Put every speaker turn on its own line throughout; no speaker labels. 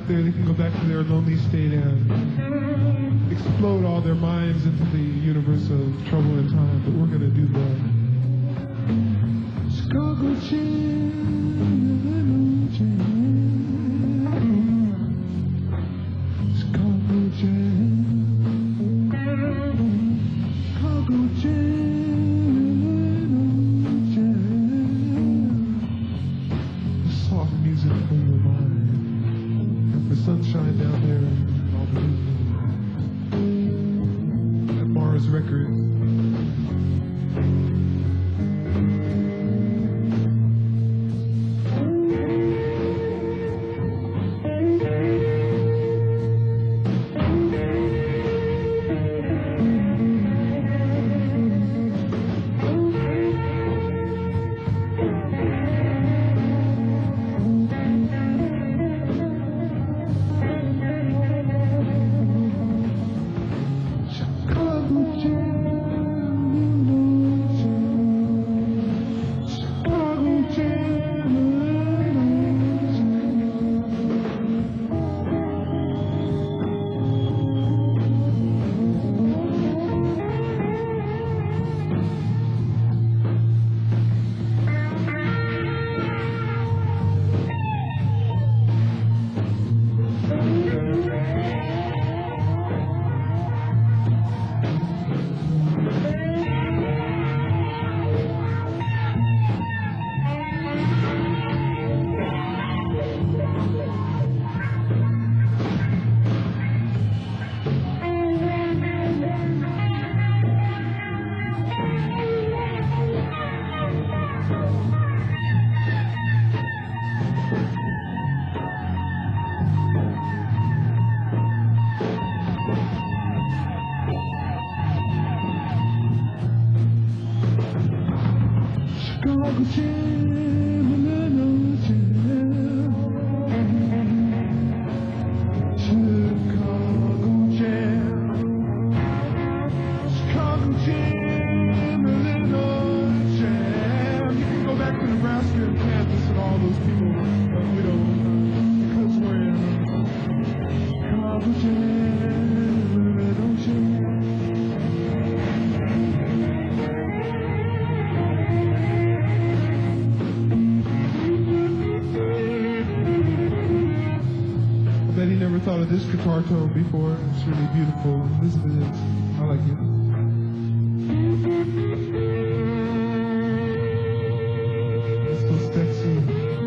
up there, they can go back to their lonely state and explode all their minds into the universe of trouble and time. But we're going to do the Chicago Jam, Chicago Jam, Chicago Jam, the soft music for your mind, and for sunshine down there and all the at Mars Records. Thought of this guitar tone before. It's really beautiful. This is it. I like it. It's so sexy.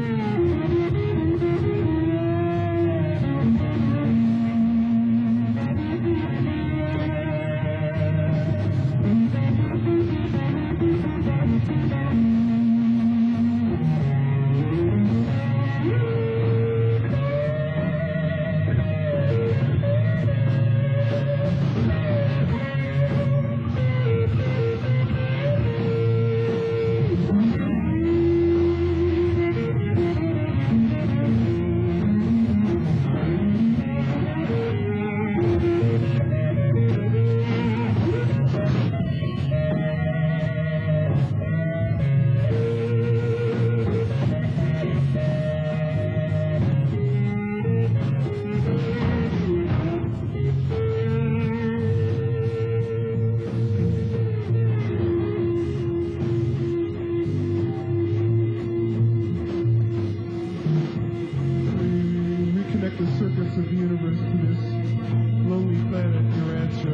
Of the universe to this lonely planet, Urantia,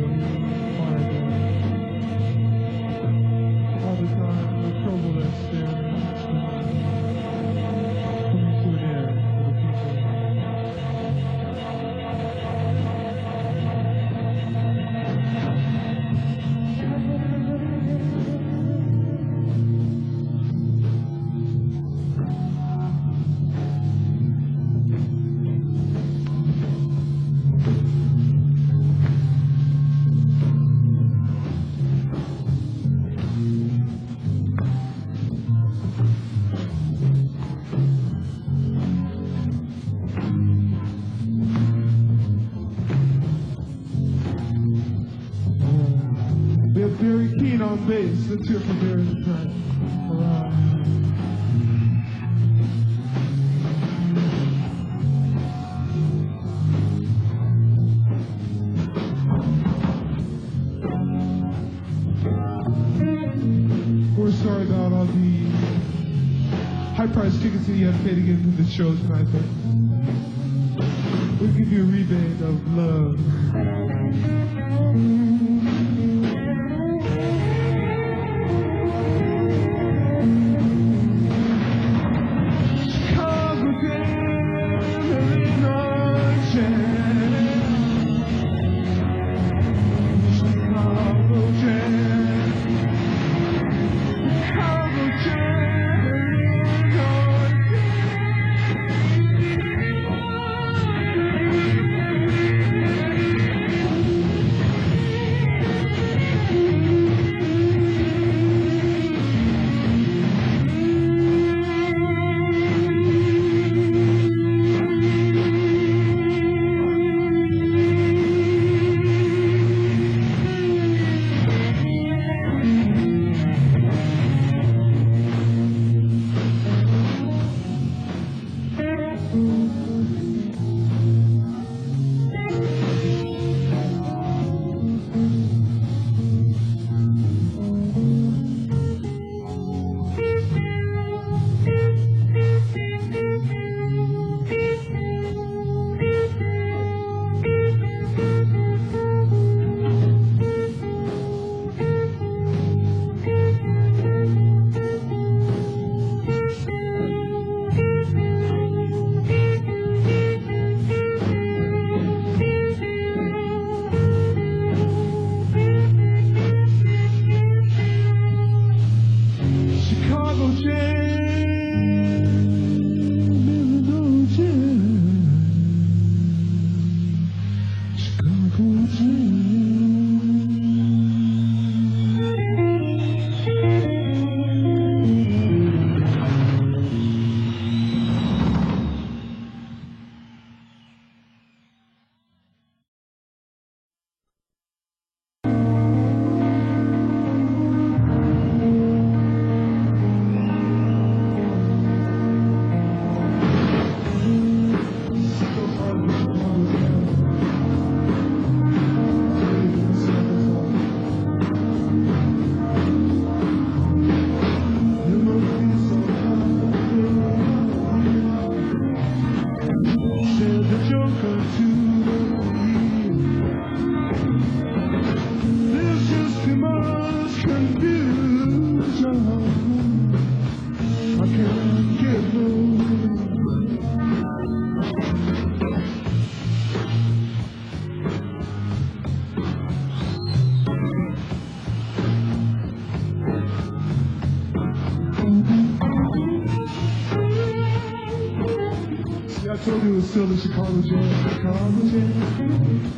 all the time, the trouble that's there, coming to an end for the people. Very keen on bass. Let's hear from here in time. Hurrah. price tickets that you have to pay to get into the show tonight, but we'll give you a rebate of love. I told you it was still the Chicago Jam. Chicago Jam.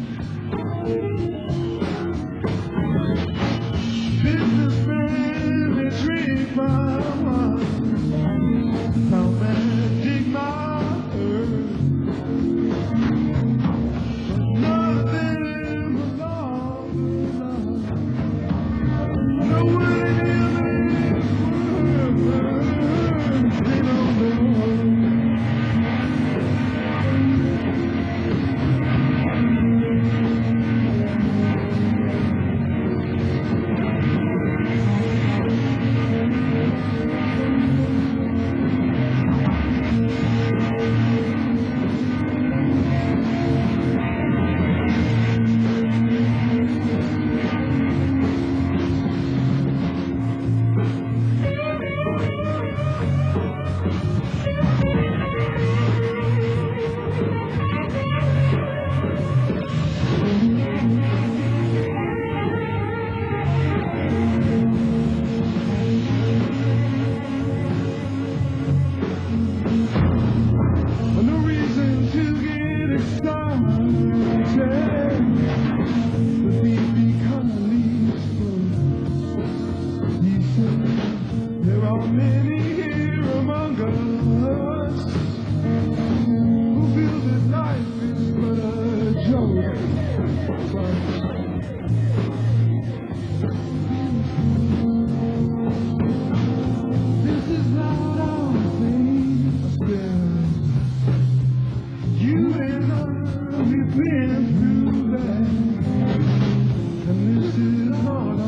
Businessmen, they drink my wine. How magic my earth. But nothing but love. No one in this world, they don't know.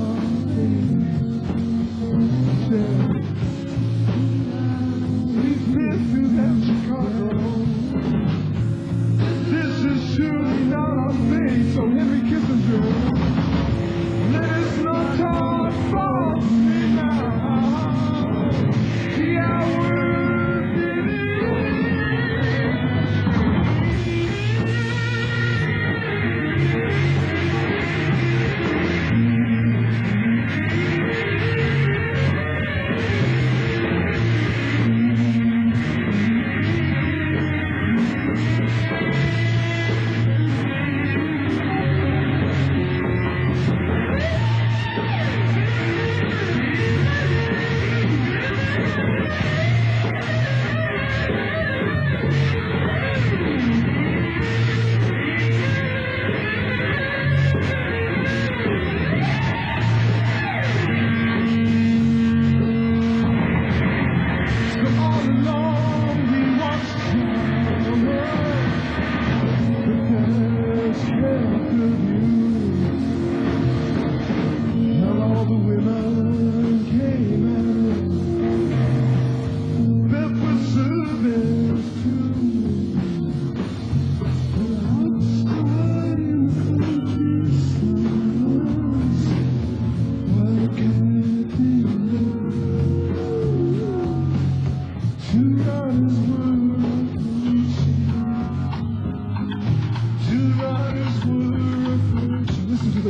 We've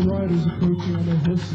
riders approaching on their horses.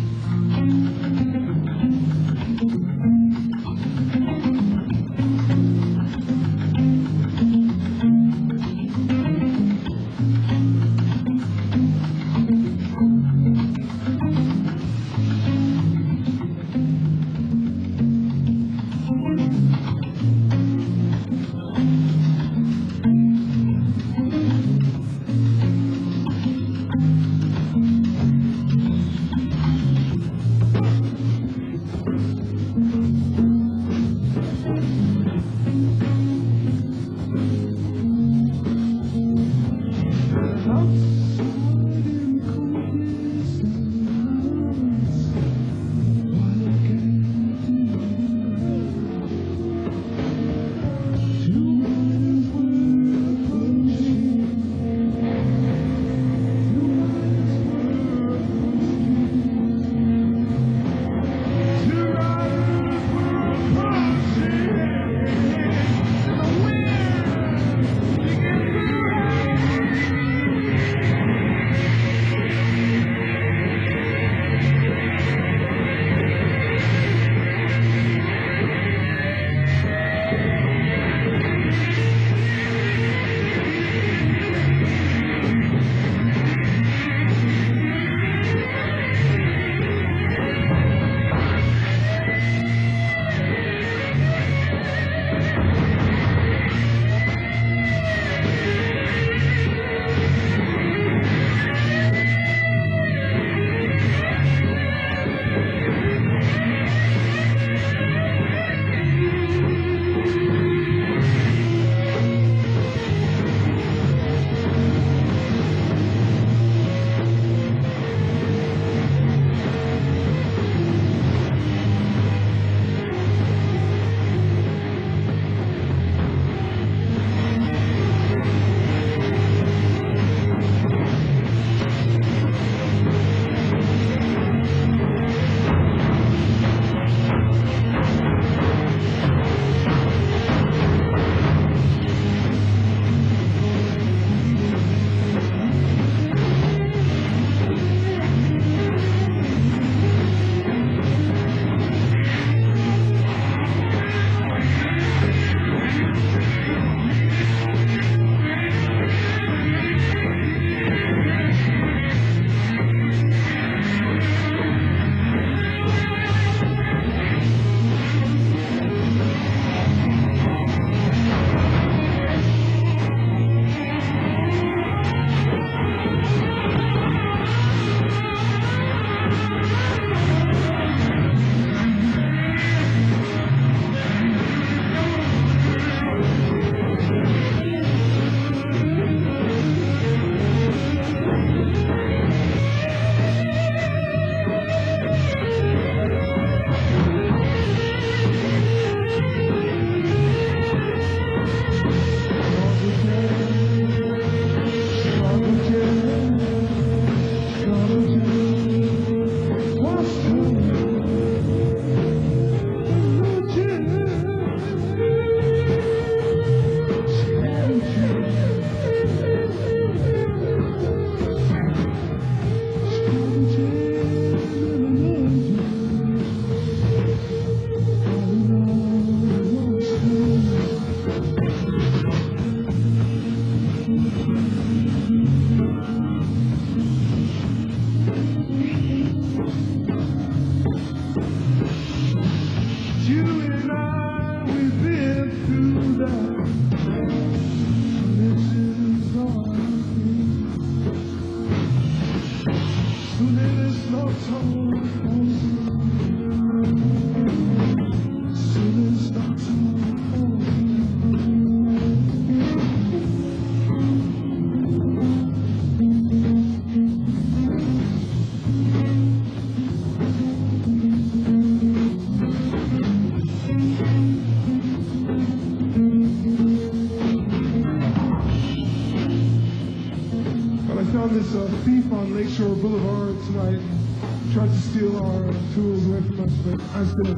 Thief on Lakeshore Boulevard tonight tried to steal our tools away from us, but instead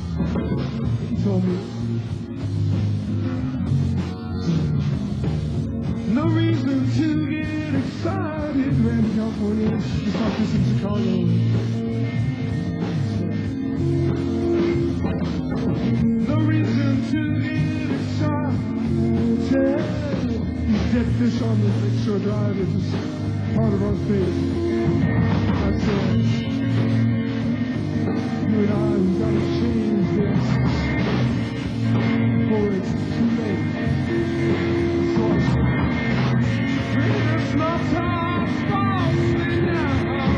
he told me, no reason to get excited when you're California, just like this in Chicago. No reason to get excited. These dead fish on the Lakeshore Drive are just part of our fate. That's it. You and I, we gotta change this before it's too late. So it's not time for me now.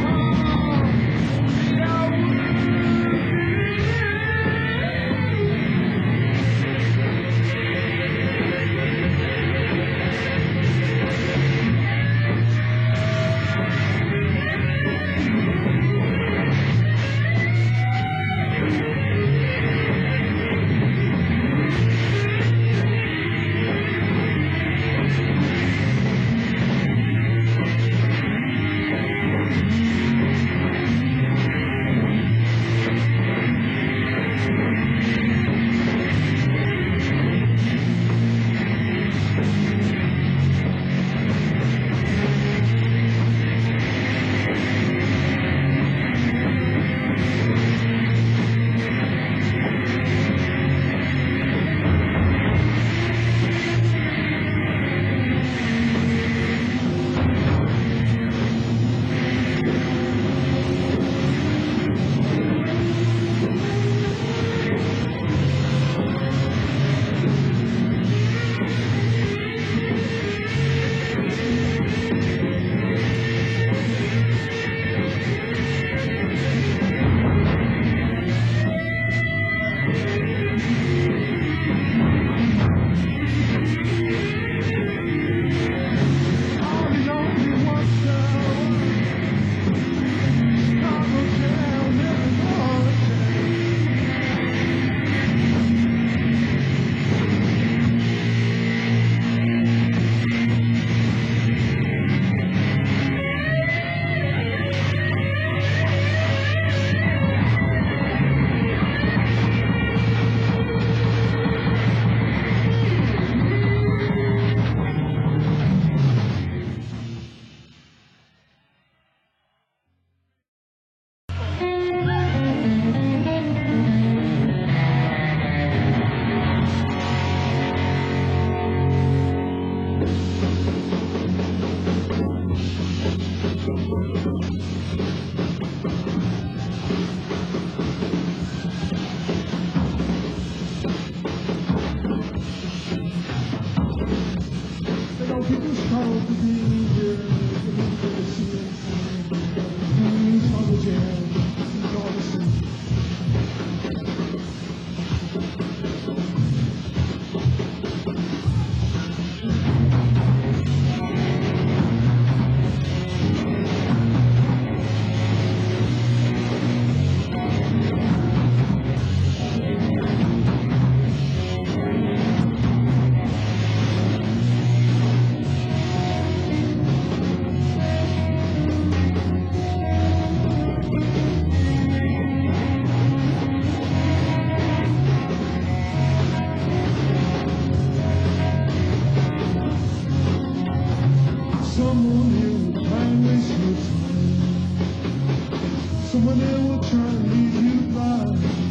Someone there will try and lead you by,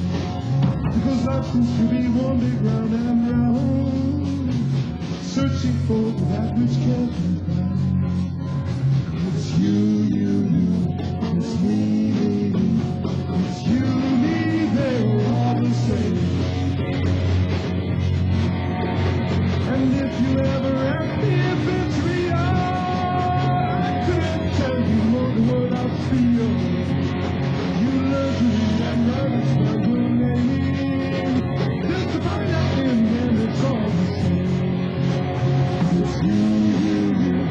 because life seems to be one big round and round, searching for that which can't be found. It's you, it's me, it's you, me, they're all the same. And if you ever ask me if it's real, I couldn't tell you more than what I feel. Just to find out in the end it's all the same. It's you.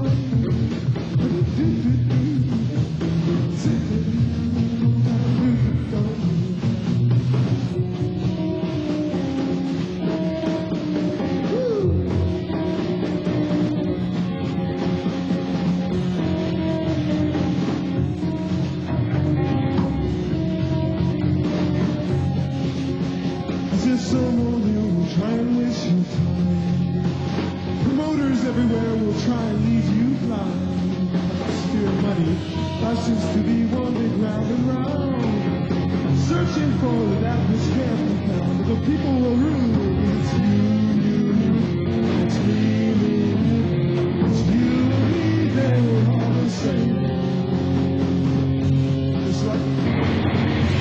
Is there someone who will try and waste your time? Promoters everywhere will try and leave you blind. Steer money, life seems to be one big round and round. Searching for that which can't be found. But the people will rule. It's you, it's me, it's you, me, they were all the same. It's like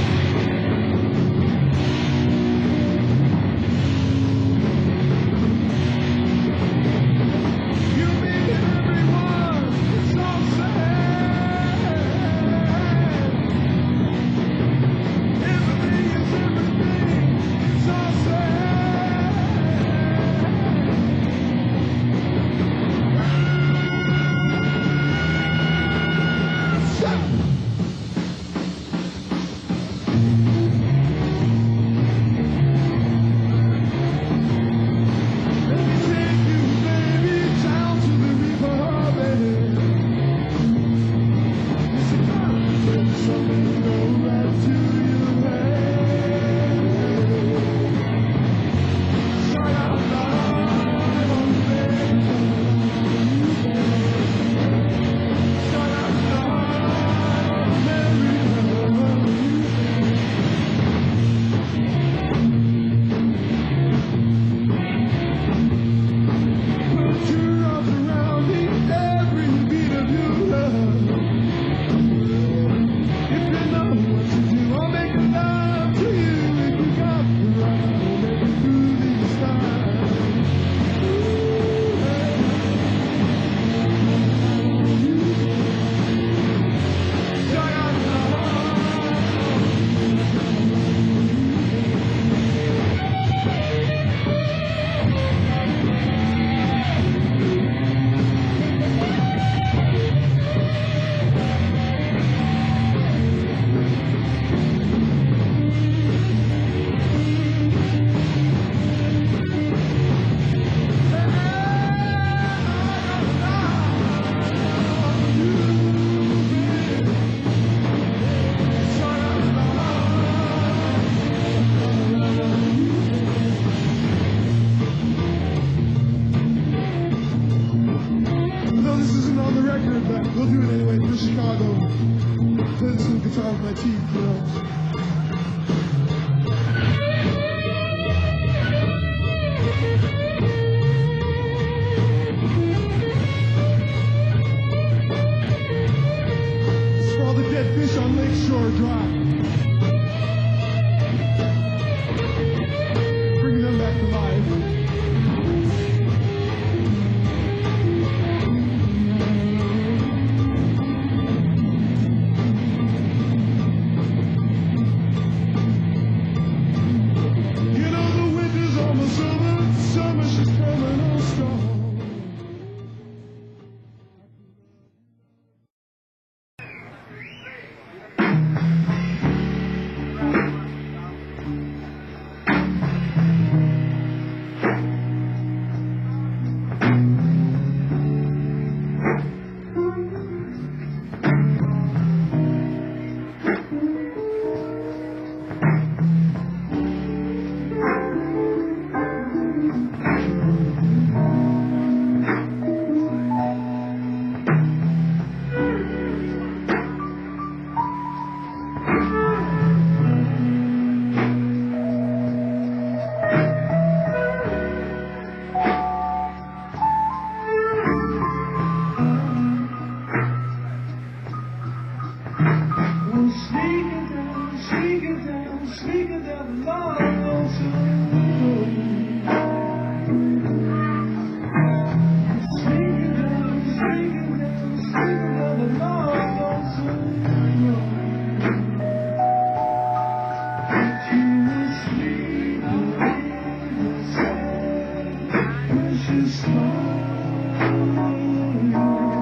we'll do it anyway for Chicago. Play this little guitar with my teeth, you know. It's for all the dead fish on Lakeshore Drive. Bringing them back to life. Sneaking down the long Precious smile.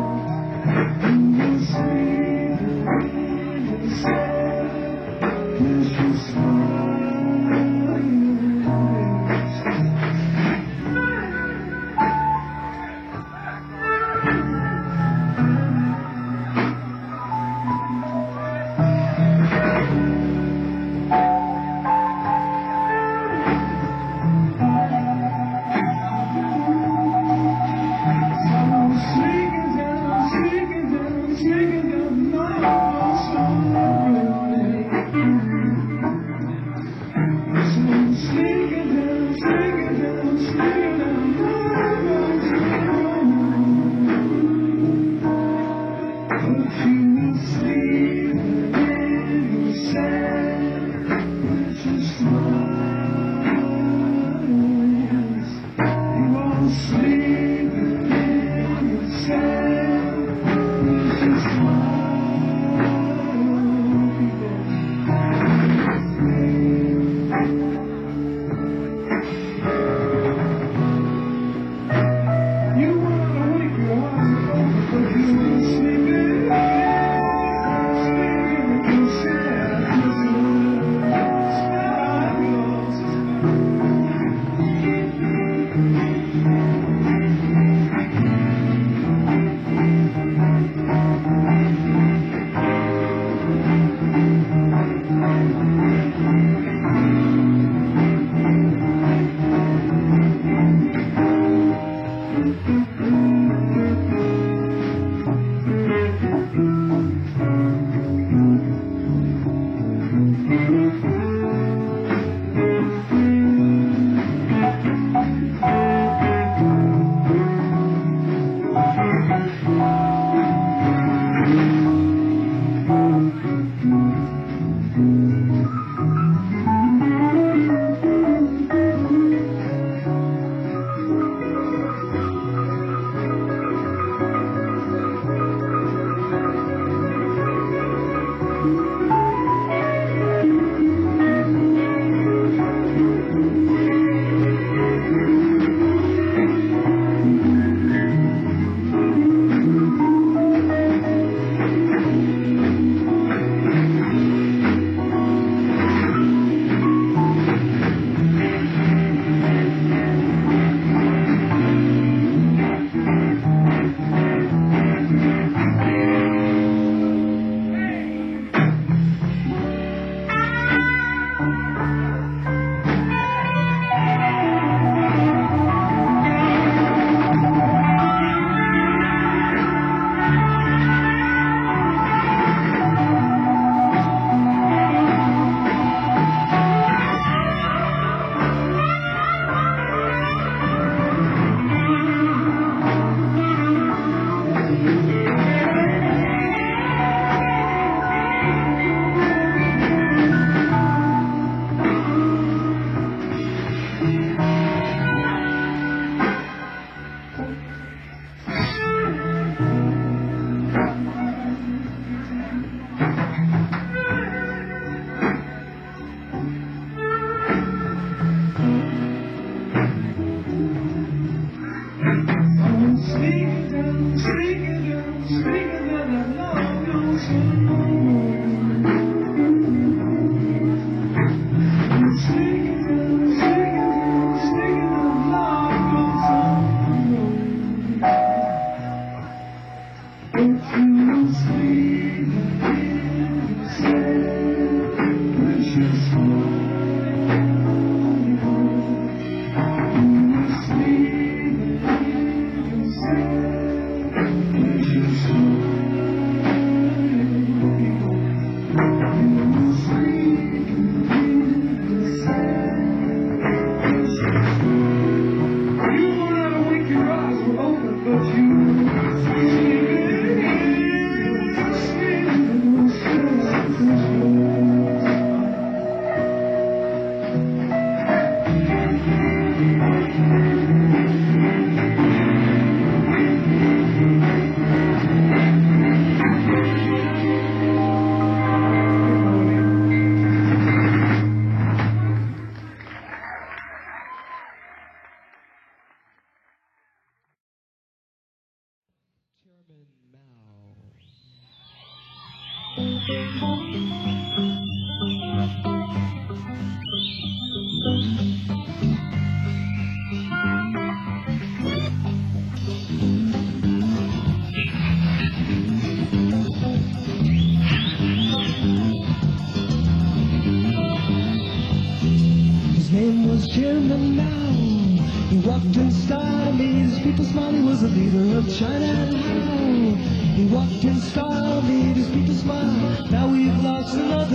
His name was Chairman Mao. He walked in style, made his people smile. He was the leader of China and how. He walked in style, made his people smile. Now we've lost another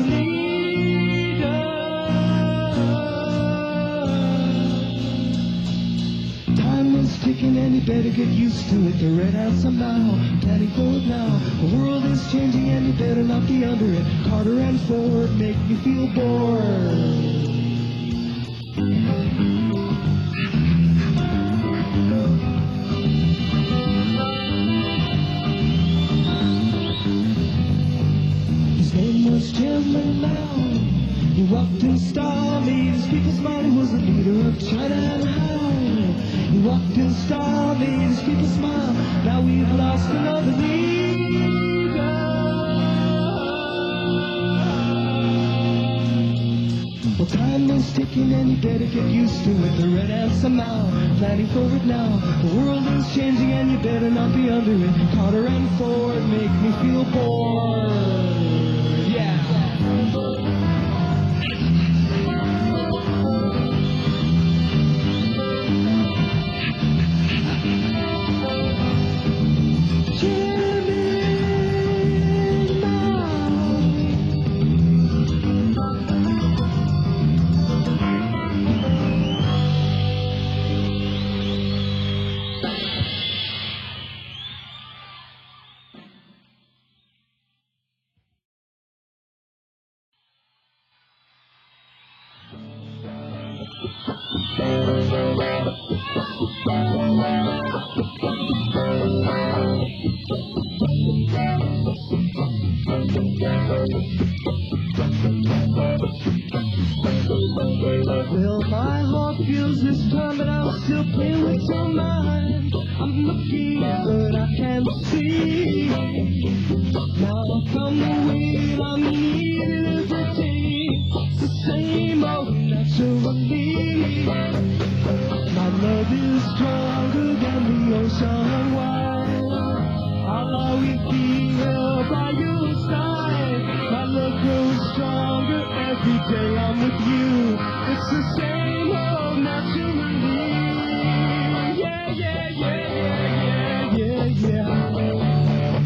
leader. Time is ticking and you better get used to it. The red hats somehow planning forward now. The world is changing and you better not be under it. Carter and Ford make me feel bored. gentleman now. He walked in style, made his people's mind. He was the leader of China and how. He walked in style, made his people smile. Now we've lost another leader. Well, time is ticking and you better get used to it. The red ants somehow planning for it now. The world is changing and you better not be under it. Carter and Ford make me feel bored. Yeah. Well, my heart feels this time, but I'm still playing with your mind. I'm looking, but I can't see. Now I found the way I needed every day. It's the same old naturally. My love is stronger than the ocean wide. I'll always be held by your side. My love grows stronger every day I'm with you. It's the same old naturally. Yeah, yeah, yeah, yeah, yeah, yeah.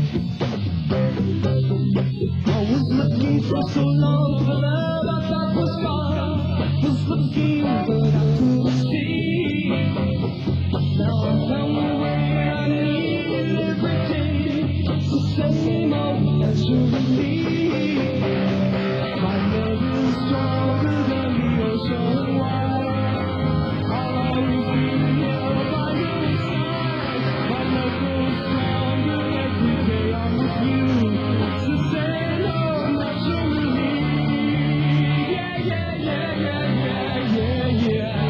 I was looking for so long for love I thought was far. Was looking but I couldn't see. Now I found the way I need every day. It's the same old naturally. My love is stronger than the ocean wide. I'll always be here by your side. My love grows stronger every day I'm with you. It's the same old naturally. Yeah, yeah, yeah, yeah, yeah, yeah, yeah.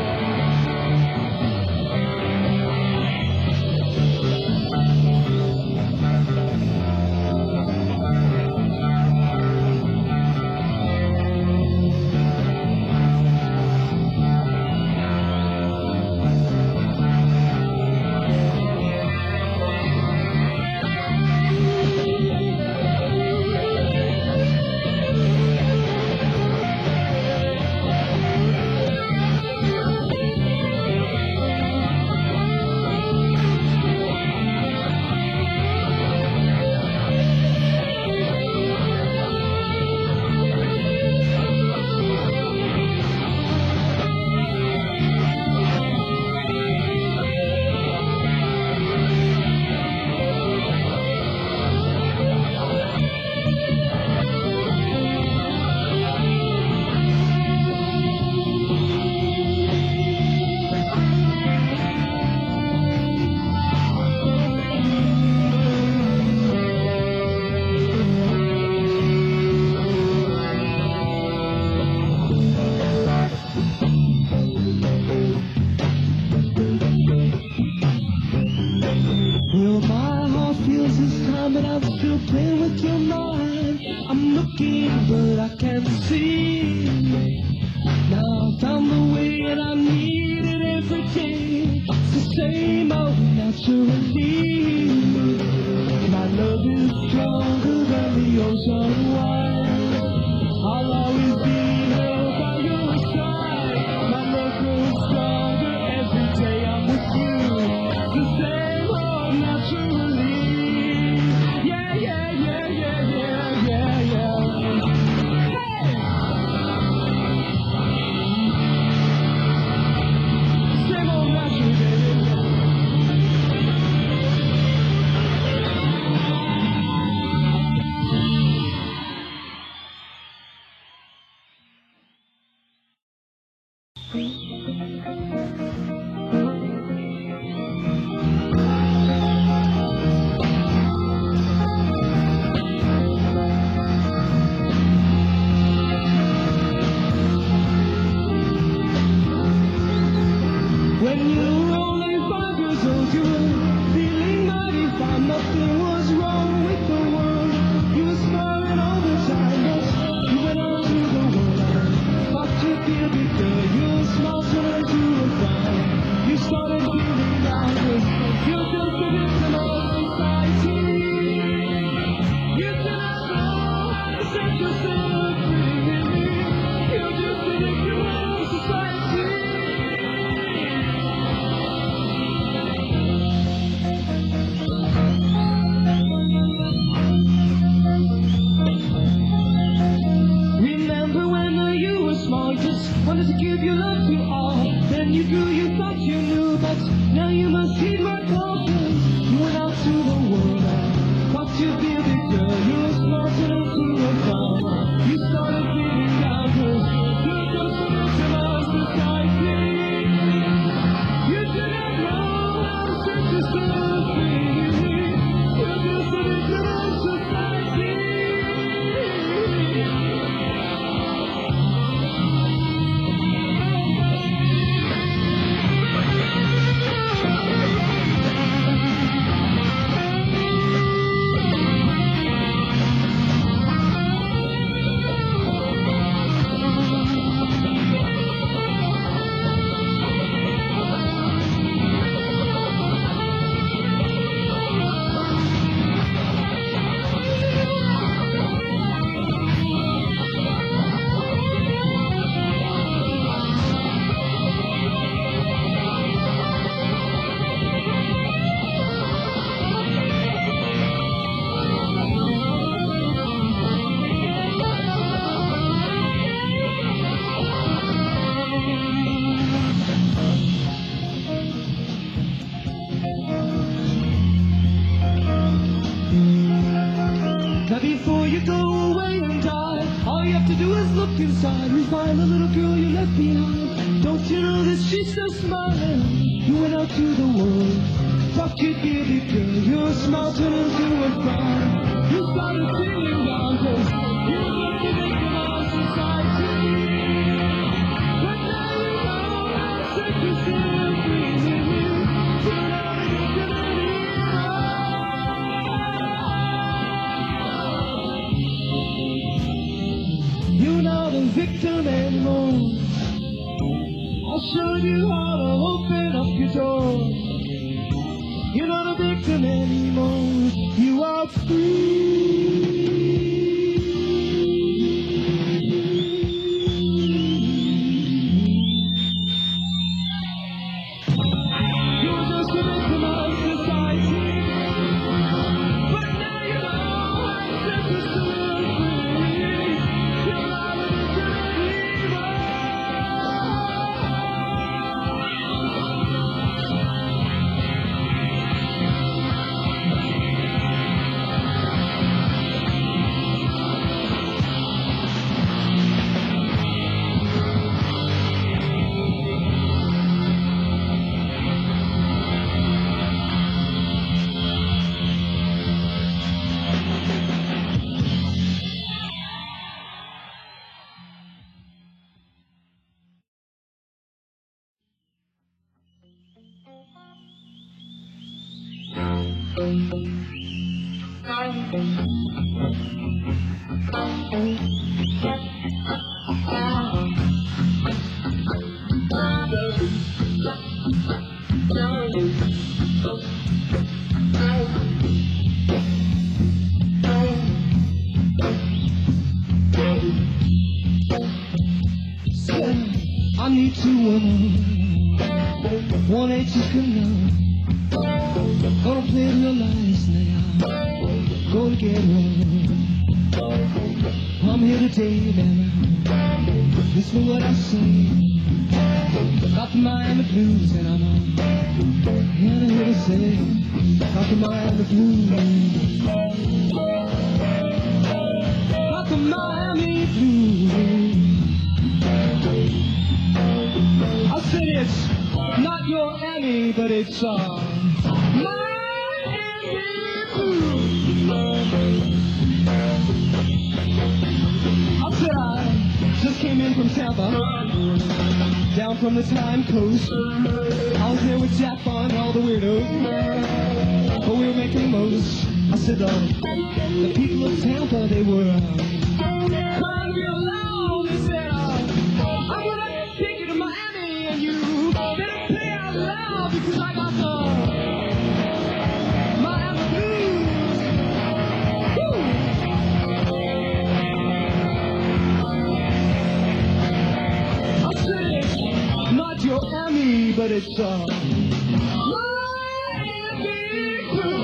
Well, my heart feels this time, but I'm still playing with your mind. I'm looking, but I can't see. Now I found the way that I needed every day. It's the same old naturally. My love is stronger than the ocean wide. I'll always be held by your side. My love grows stronger every day I'm with you. It's the same old naturally. Yeah, yeah, yeah, yeah, yeah, yeah, yeah. Hey! Same old naturally, baby. you feel big girl? You're a small town to a farm. You started feeling down 'cause you're just a victim of society. You do not know how to set yourself free. You're just a victim of society. Now before you go away and die, all you have to do is look inside and find the little girl you left behind. Don't you know that she's still smiling? You went out to the world, thought you'd be a big girl. You're a small turn into a fire. You started feeling down 'cause you're just a victim of society. But now you know how to set yourself free. You're not a victim anymore. You're not a victim anymore. I'll show you how to open up your door. You're not a victim anymore. You are free. You're just a victim of society. But now you know how to set yourself free. You're not a victim anymore. I need two women, one ain't just enough. Gonna play real nice now, gonna get one. I'm here today, man, listen to what I say. Got the Miami blues and I'm here to say, got the Miami blues. Got the Miami blues. I said it's not your Annie, but it's Miami blues. I said I just came in from Tampa, down from the Time Coast. I was there with Jack Bond and all the weirdos, but we were making the most. I said the people of Tampa, they were crying real loud. They said, I'm gonna take you to Miami and you better play out loud because I got the Miami blues. Woo! I said it's not your Emmy, but it's Miami blues.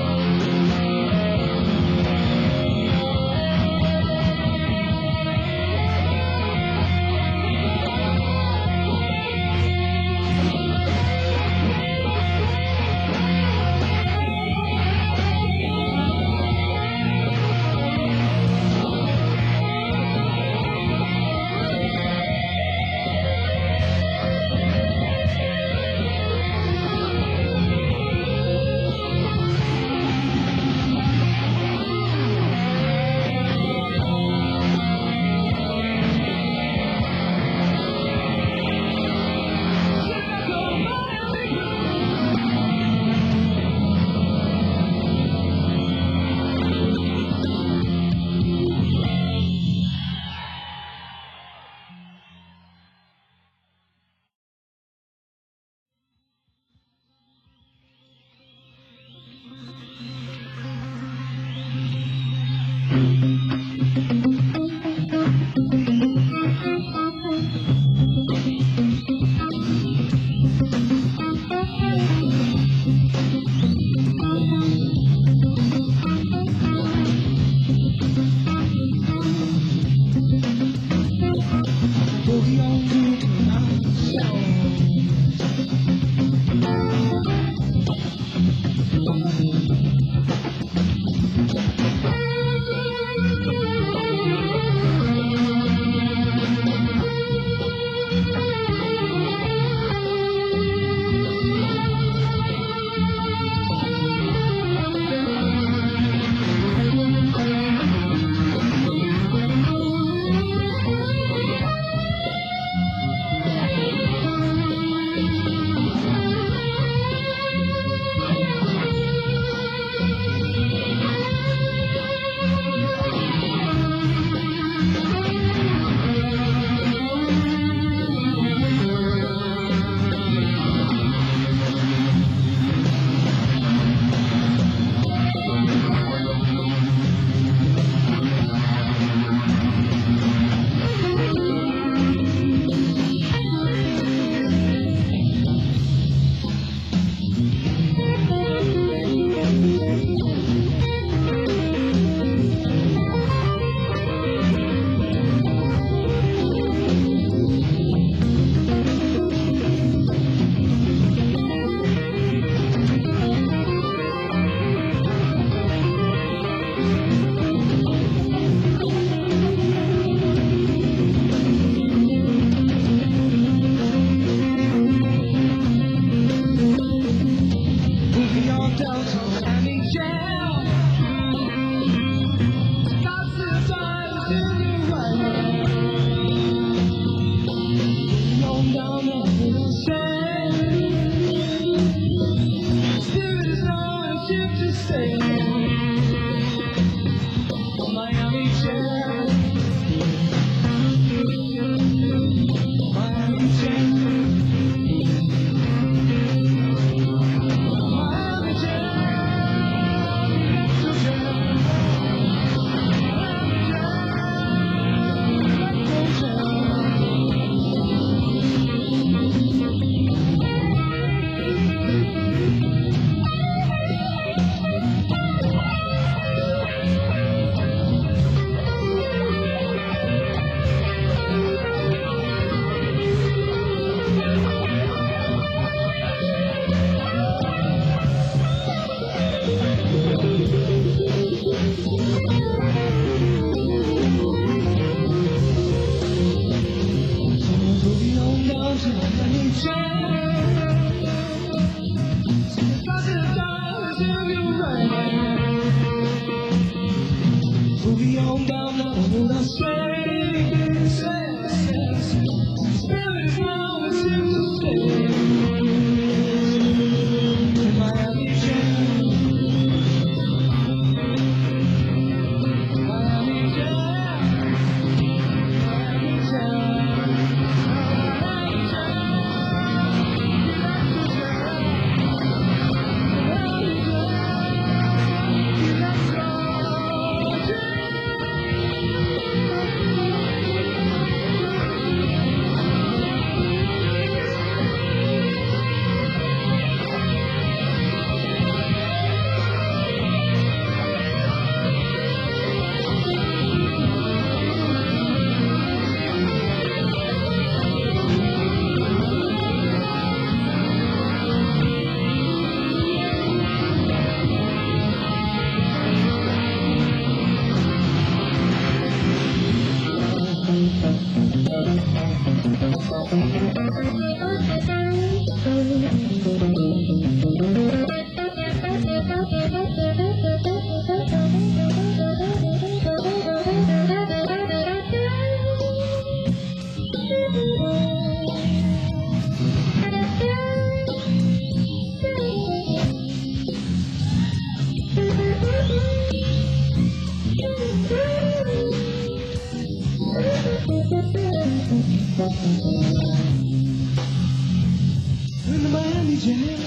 In the Miami Jam,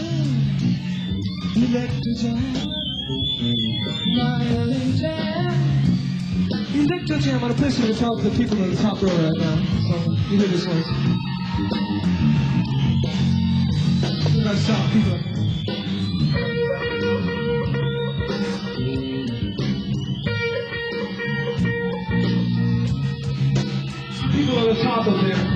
Electric Jam, Miami Jam.
next touching, I'm going to play some guitar for the people in the top row right now. So, you hear this one. You guys stop, people. People on the top of there.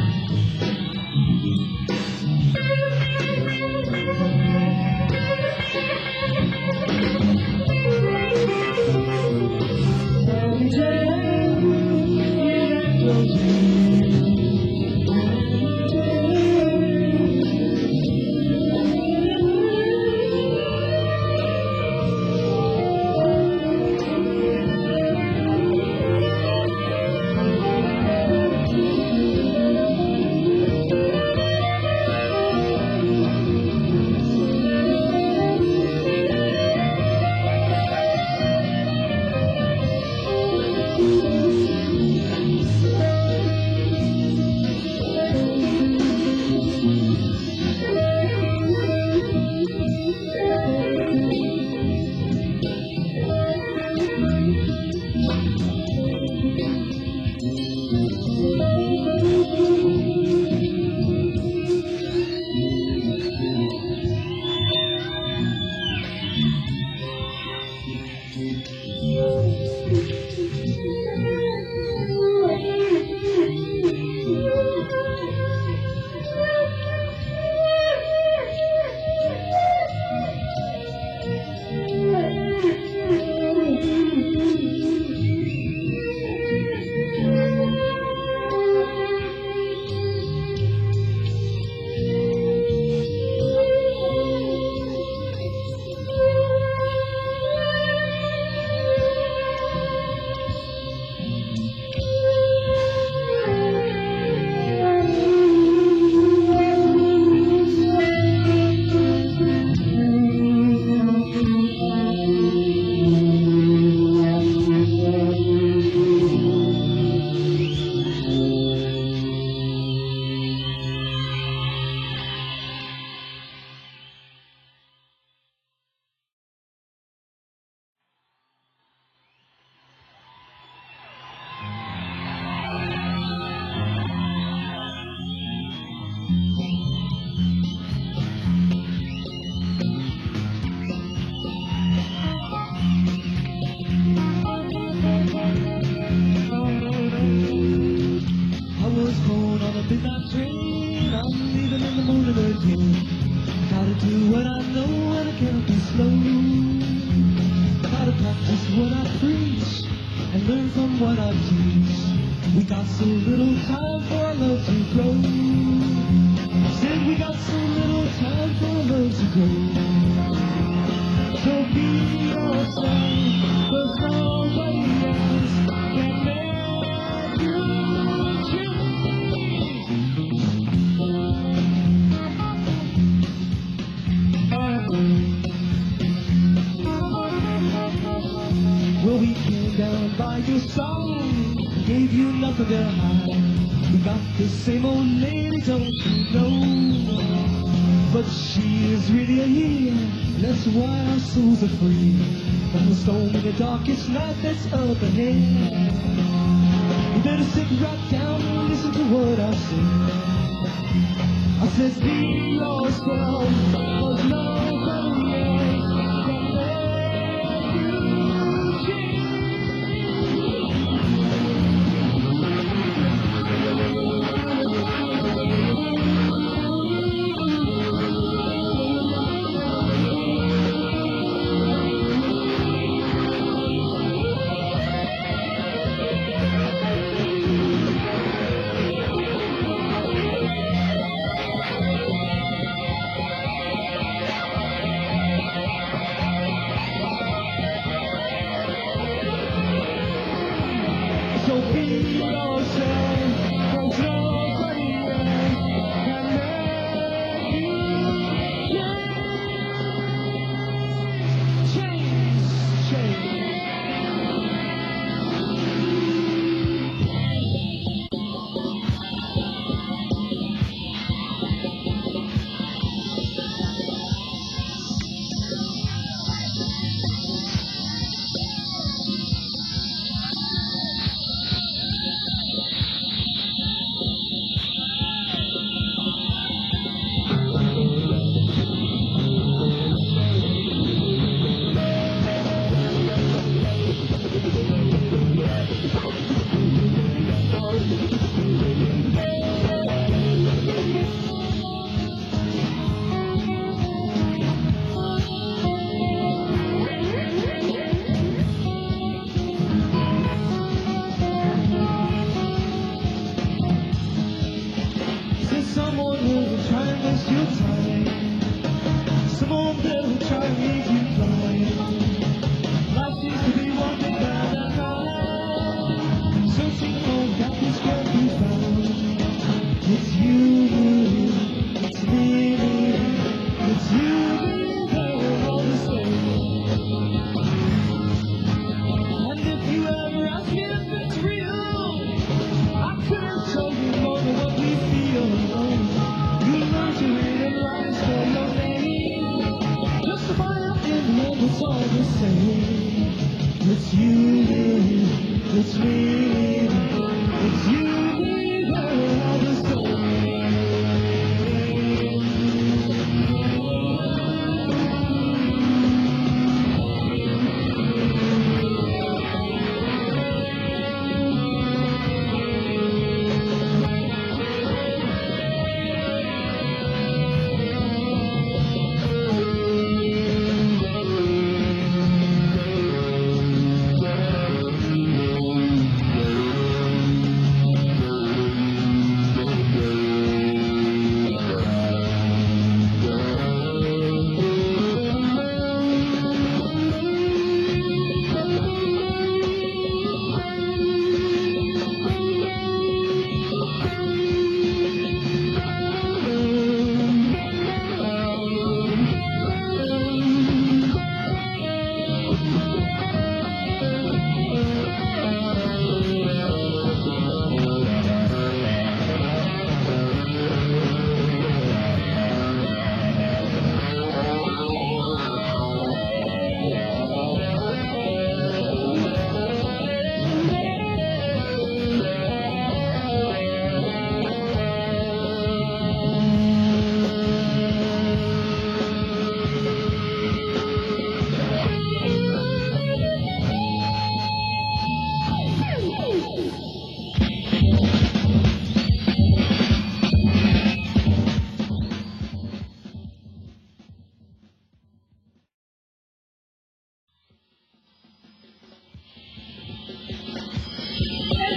Darkest night that's up ahead. You better sit right down and listen to what I say. I said, be yourself, 'cause nobody else can make you change.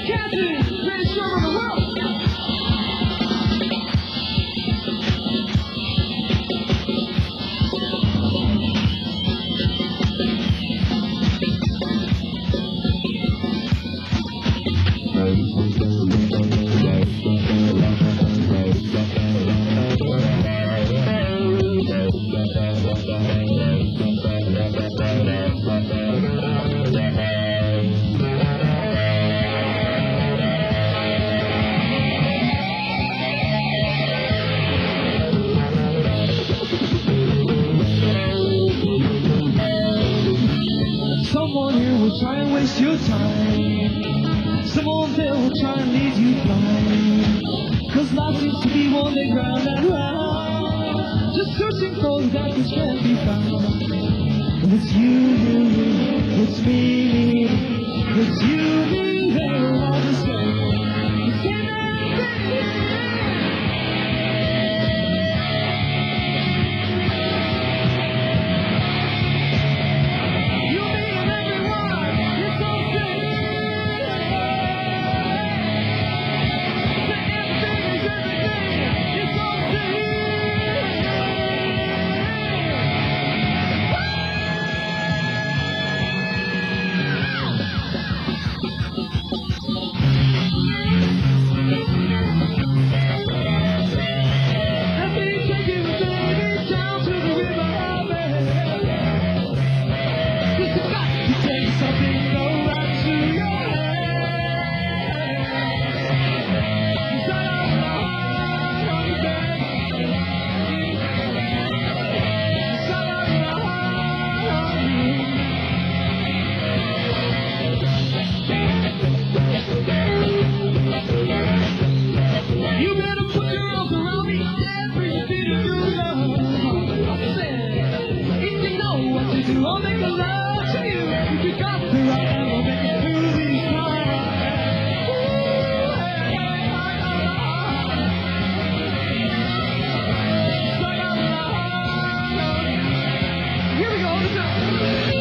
Kathy, greatest drummer in the world. Someone here will try and waste your time. Someone there will try and lead you blind. Cause life seems to be one big round and round, just searching for that which can't be found. And it's you, it's me, it's you, me, they're all the same. The same everything. I'll make a love to you. If you got the right hand, I'll make it through these times. Here we go, let's go.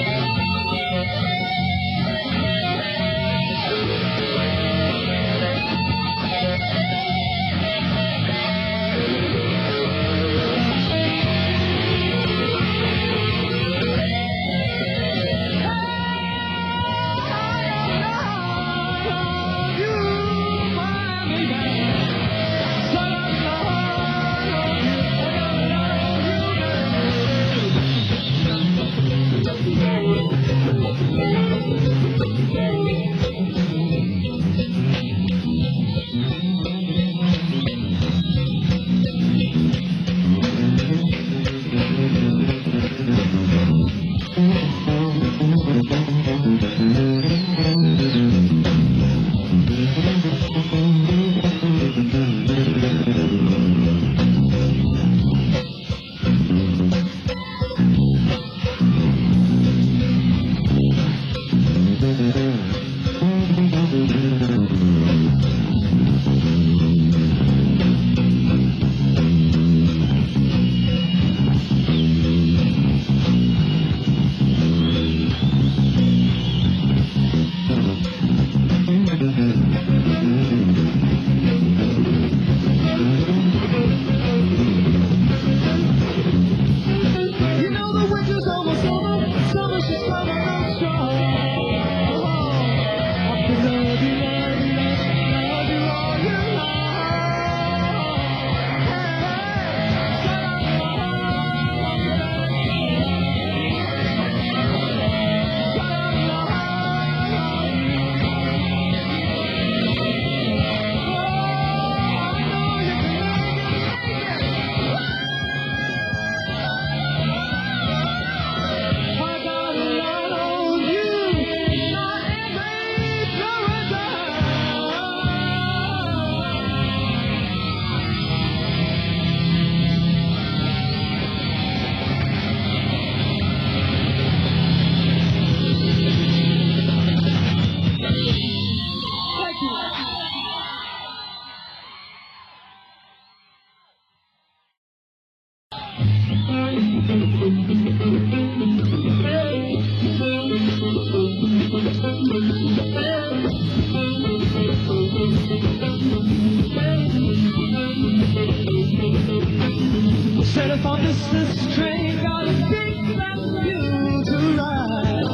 Said if I miss this train, got a big fat bill to ride.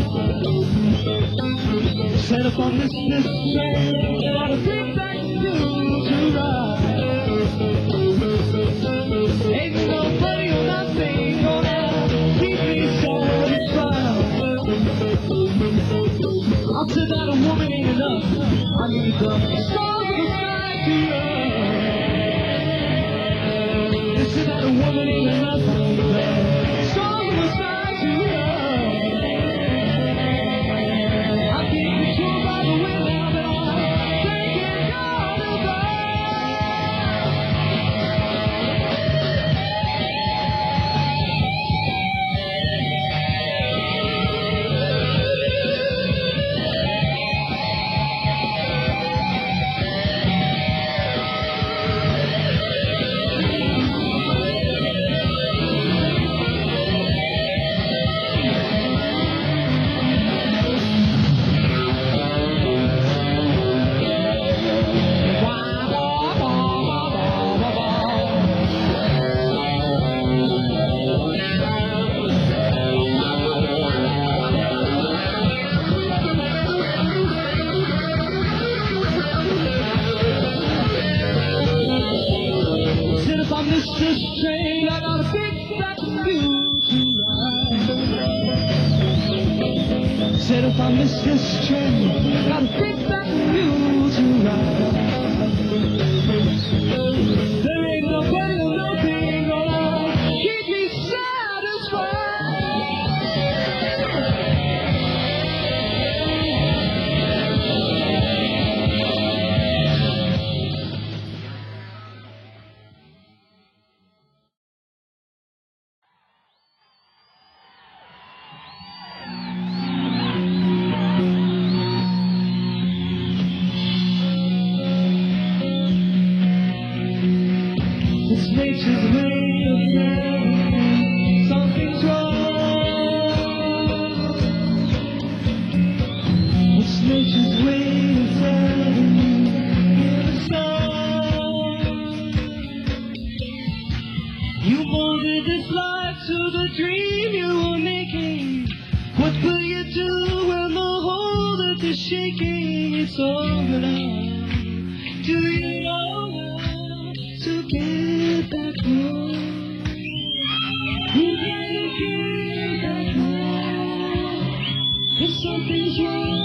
Said if I miss this train, got a big fat bill to ride. Ain't nobody on that thing gonna keep me satisfied. I said that a woman ain't enough. I need the stars of the sky to love. They said that a woman ain't enough. I need the stars of the sky to love. I'm being controlled by the wind now that I'm thinking God above. This train, I got a big fat bill to ride. Said if I miss this train, got a big fat bill to ride. There ain't nobody or nothing gonna keep me It's nature's way of telling me something's wrong. It's nature's way of telling me in a song. You molded this life to the dream you were making. What will you do when the whole earth is shaking? It's over now. Do you know how to get back home? You gotta get back home. If something's wrong.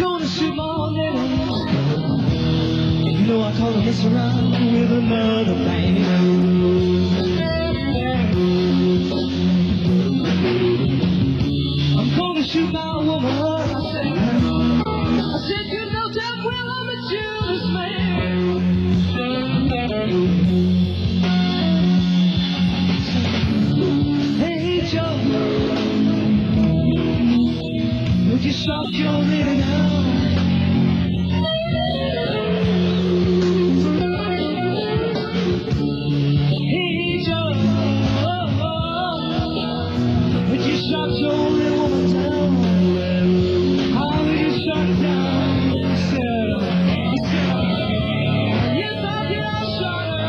gonna shoot my nigga. You know I call him mess around with another baby. I'm gonna shoot my woman. I said you know damn well I'm a Judas man. Hey Joe, would you shut your lady down? Hey Joe, would you shut your little woman down? How would you shut her down? Yes, I did, I shot her.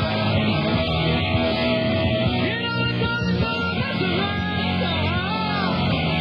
You know I'm gonna go mess around.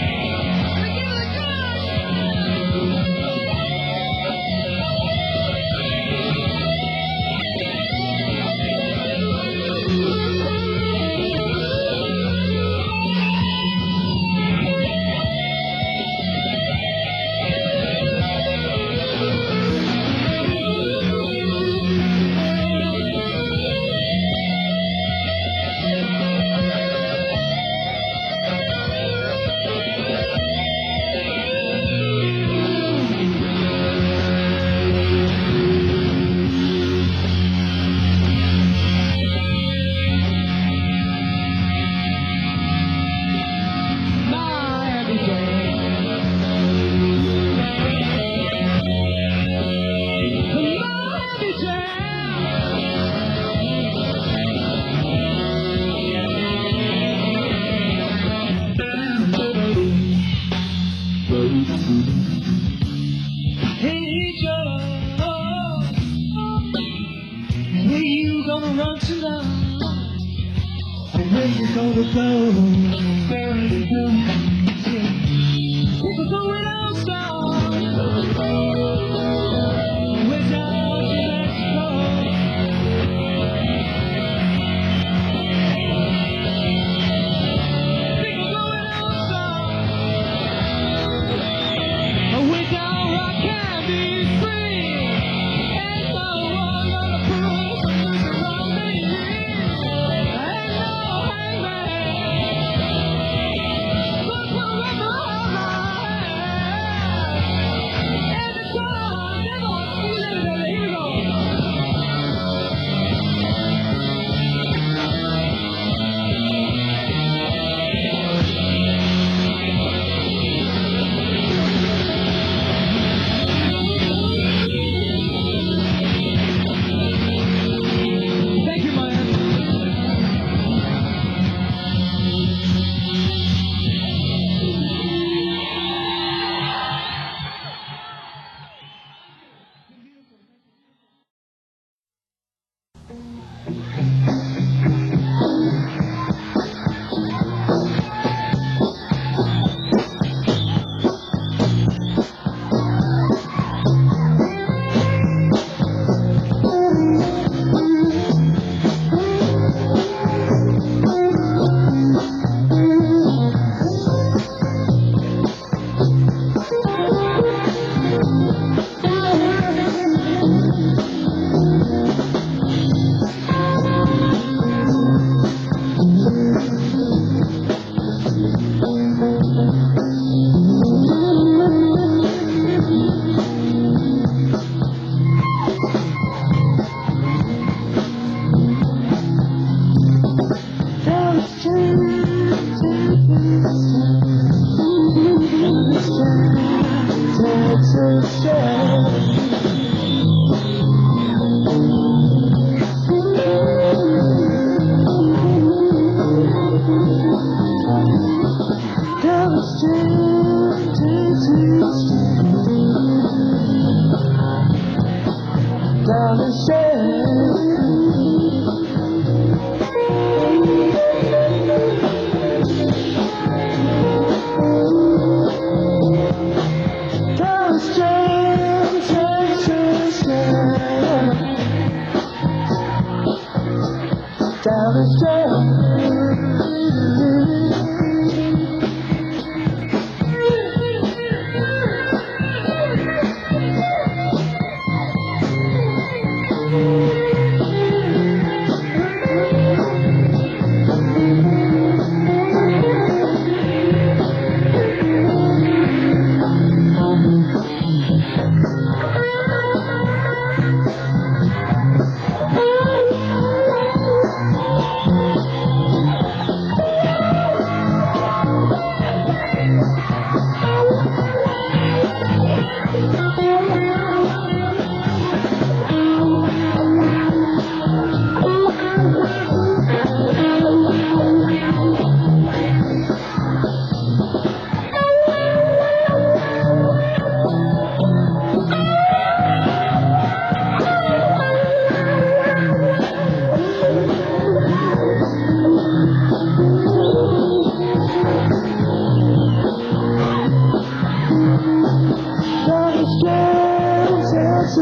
Hey Joe, where you gonna run to now? Or where you gonna go? People going outside, way down to Mexico. People going outside, way down where I can be free. Ain't no one gonna prove something around me. Ain't no hangman but forever alive. Every time, never feeling that a hero. Thank you, man. Down the street,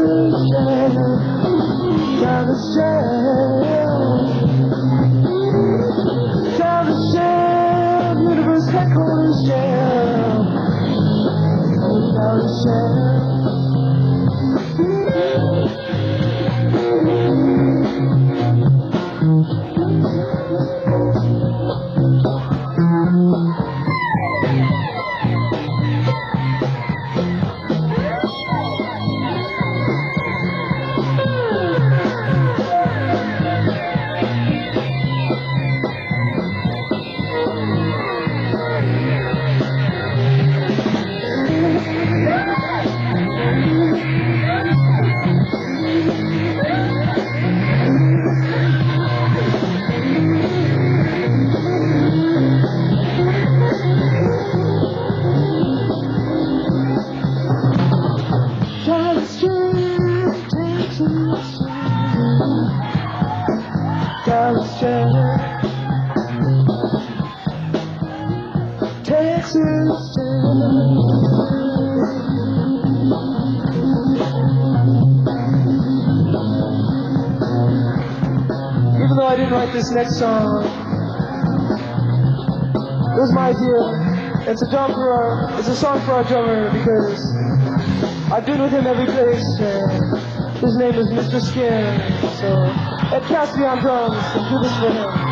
Universe headquarters jam. Down the Even though I didn't write this next song, it was my idea. It's a song for our drummer because I've been with him every place. His name is Mr. Skin, so Ed Cassidy on drums, and do this for him.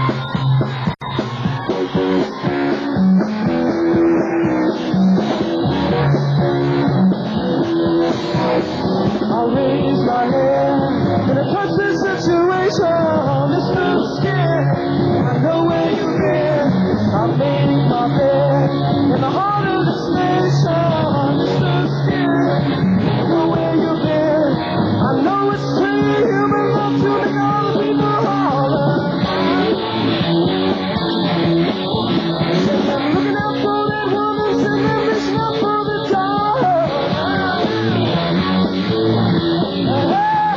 I'll raise my hand and I touch this situation. Mr. Skin, I know where you've been. I made my bed in the heart of the station. Mr. Skin, I know where you've been. I know it's true, human love to make all the people holler. Said I'm looking out for that woman, send them reaching out for the door.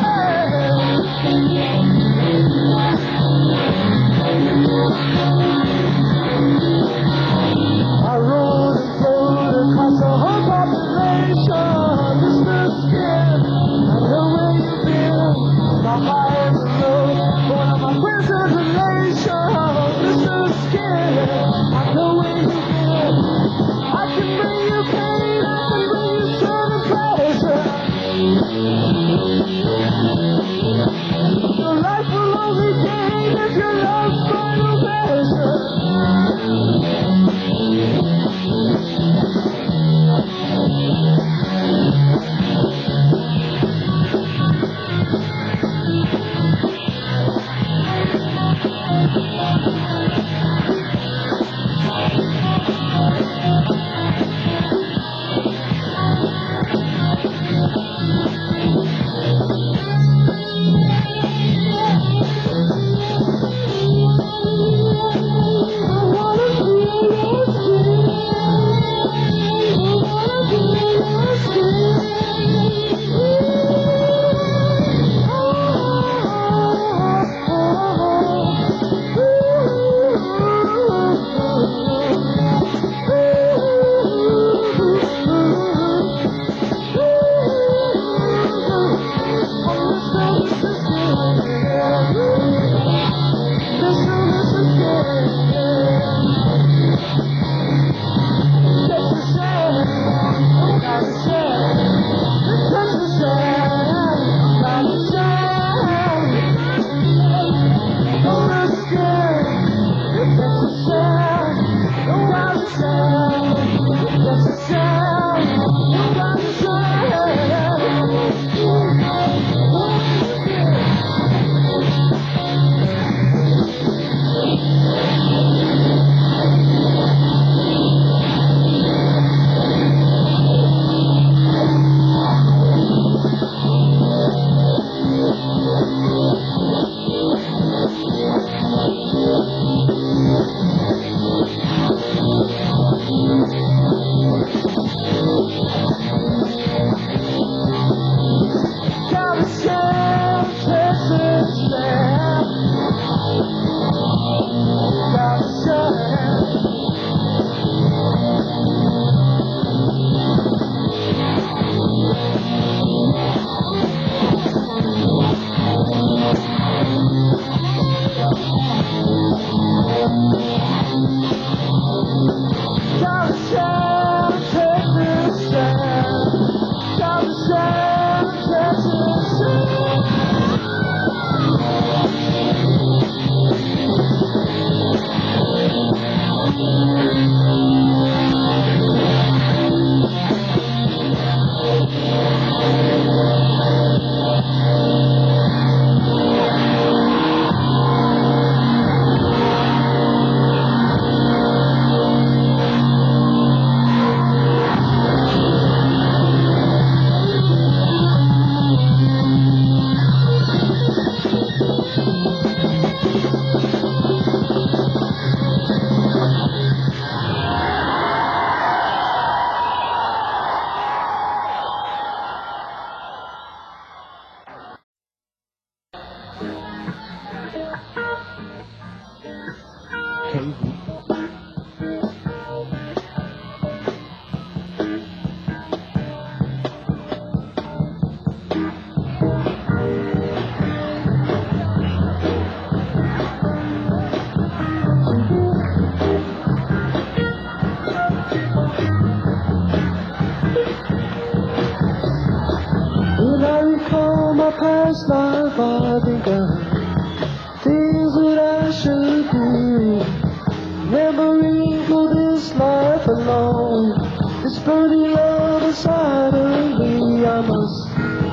past life I think of things that I should do. Memory for this life alone. This burning love inside of me, I must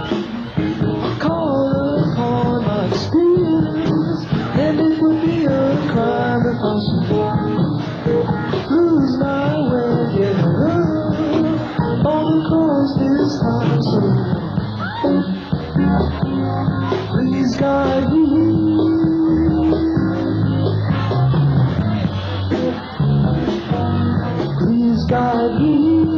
call upon my experience. And it would be a crime if I should lose my way, yeah, all across this time. So please guide me. Please guide me.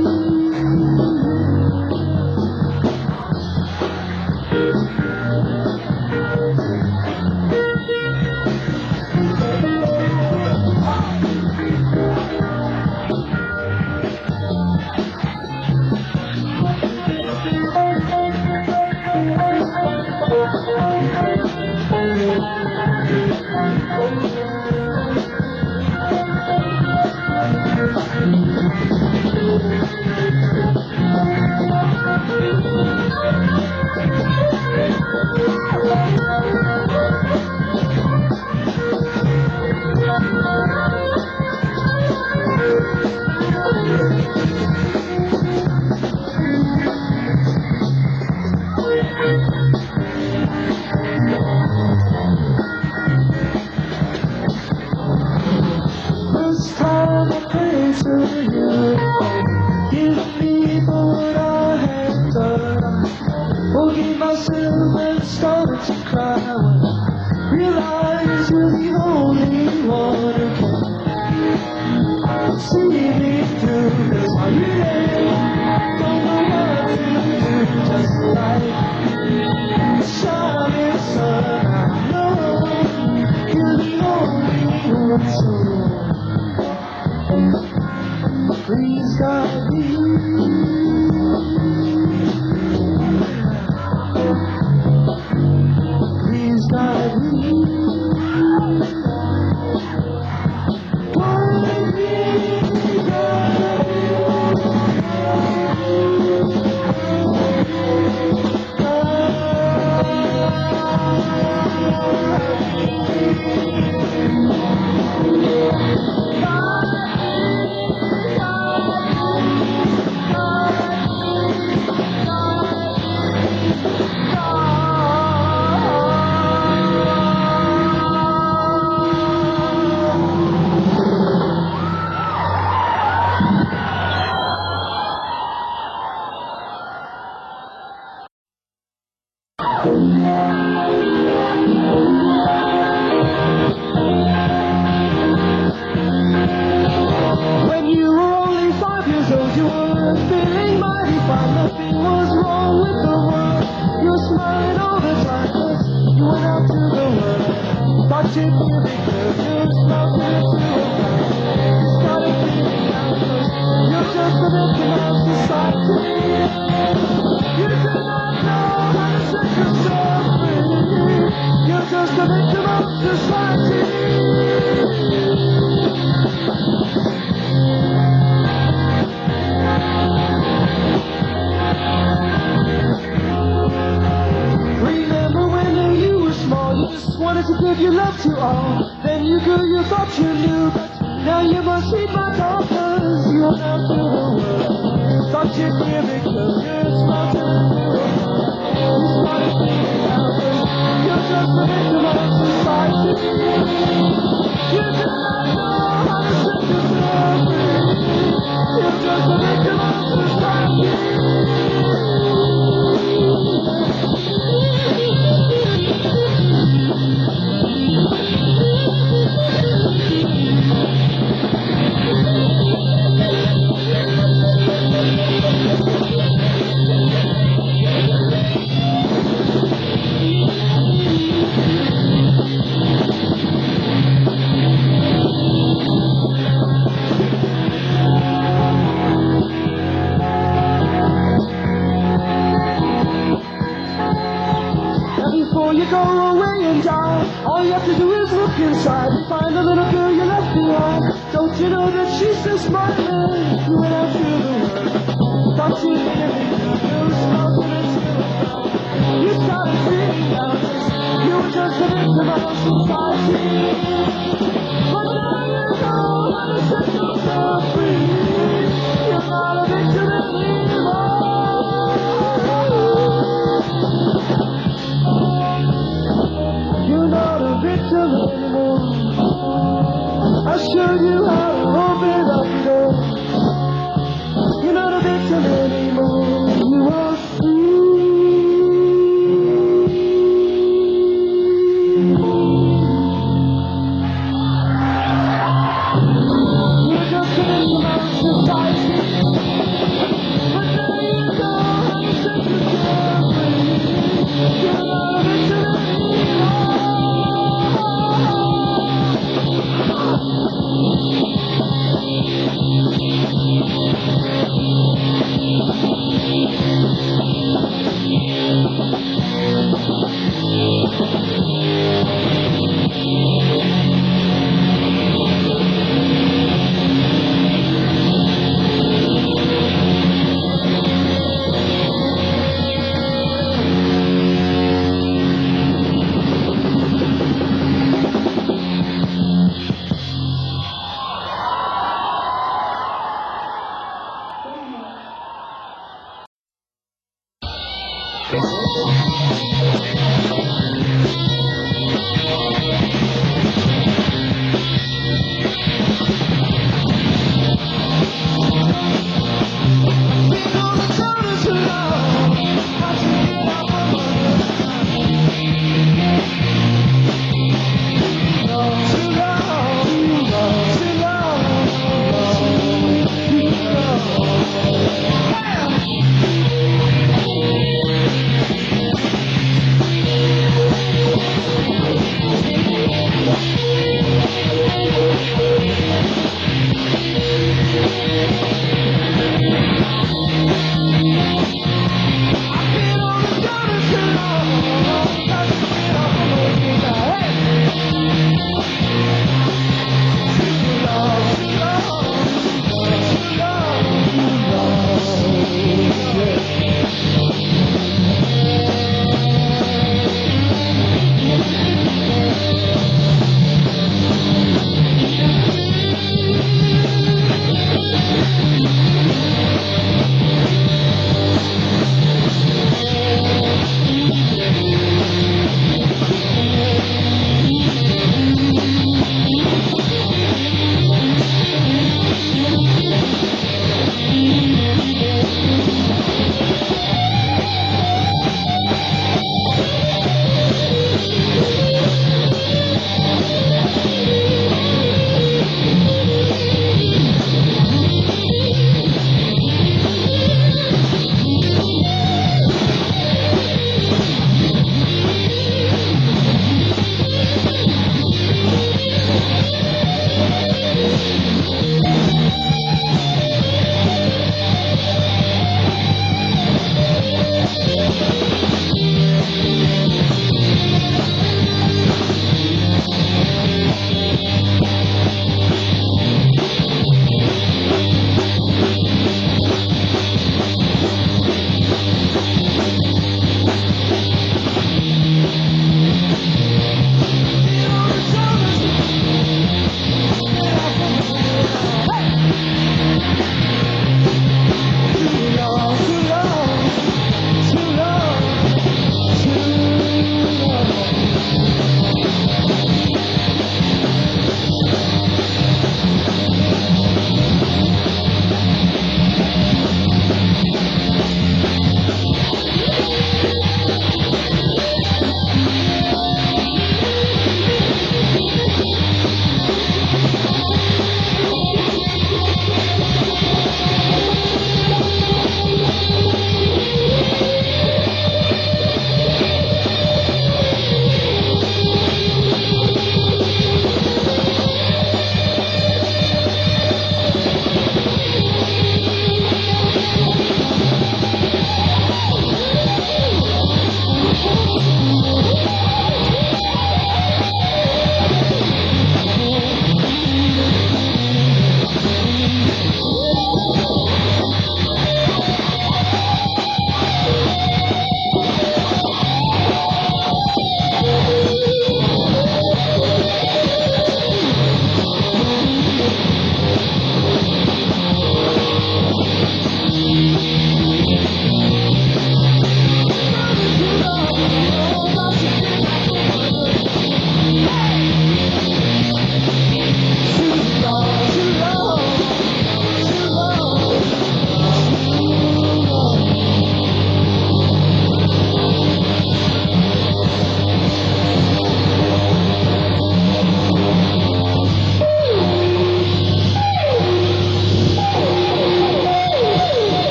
This time I pray to you, give me for what I have done. Forgive myself and started to cry when I realized you're the only one who can see me through. 'Cause I really don't know what to do, just like the shining sun. I know you're the only one, so please guide me. Please guide me. When you were only 5 years old, you were feeling mighty fine. Nothing was wrong with the world. You were smiling all the time, 'cause you went out to the world. Thought you'd be a big girl, you smelled it to a man. You started feeling down, 'cause you're just a victim of society. You do not know how to set yourself free. You're just a victim of society. Remember when you were small, you just wanted to give your love to all. Then you grew, you thought you knew, but now you must heed my call, 'cause you went out to the world. Thought you'd be a big girl, you're smart to the world. You started thinking out, 'cause you're just a victim of society. You do not know how to set yourself free. You're just a victim of society. Before you go away and die, all you have to do is look inside and find the little girl you left behind. Don't you know that she's still smiling? You went out to the world, thought you'd be a big girl, you smelled it and still. You started singing
I showed you how to open up the door. You're not a victim anymore. You are free. You're just an instrument of society. But now you know how to set yourself free. You're not a victim anymore.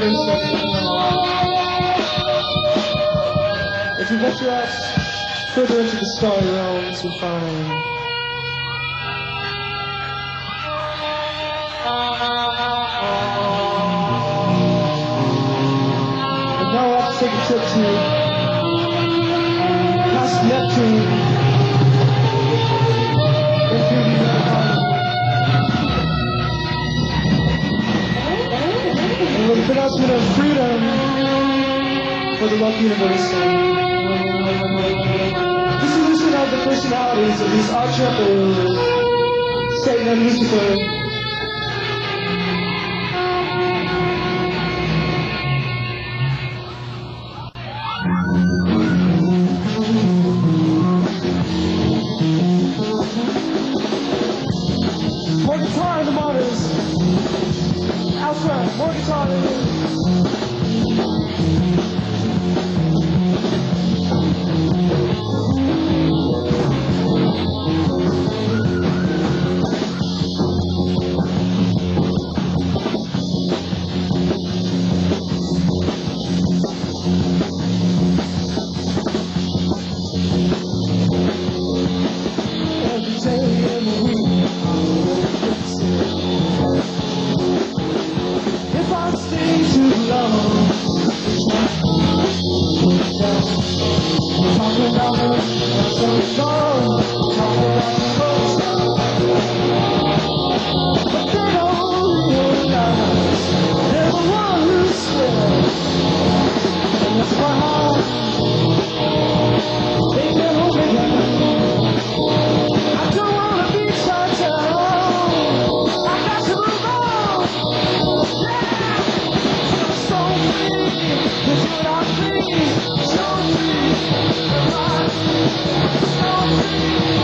If you venture out further into the starry realms, you'll find and now we'll have to take a trip to past Neptune and through the and with the pronouncement of freedom for the Rock Universe. Dissolution of the personalities of these arch-emperors, Satan and Lucifer. More guitar in the monitors. Out front, more guitar in the every day in the week. If I stay too long, talking about the song, talking about the but they don't realize they're the one who swears, and that's why they can hold me down. I don't wanna be touched at all. I got to move on. Yeah, so free. It's what I think. So free. So free.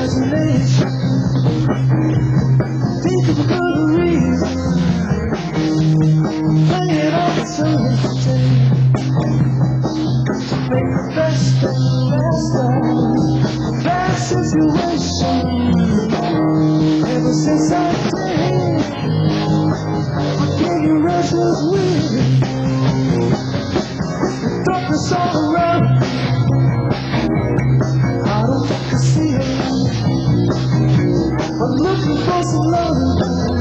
imagination. Think of a good reason. Play it off and so entertain. To make the best of the last of that situation. Ever since I did, I gave you restless with darkness all around. I don't think I see it. I'm looking for some love.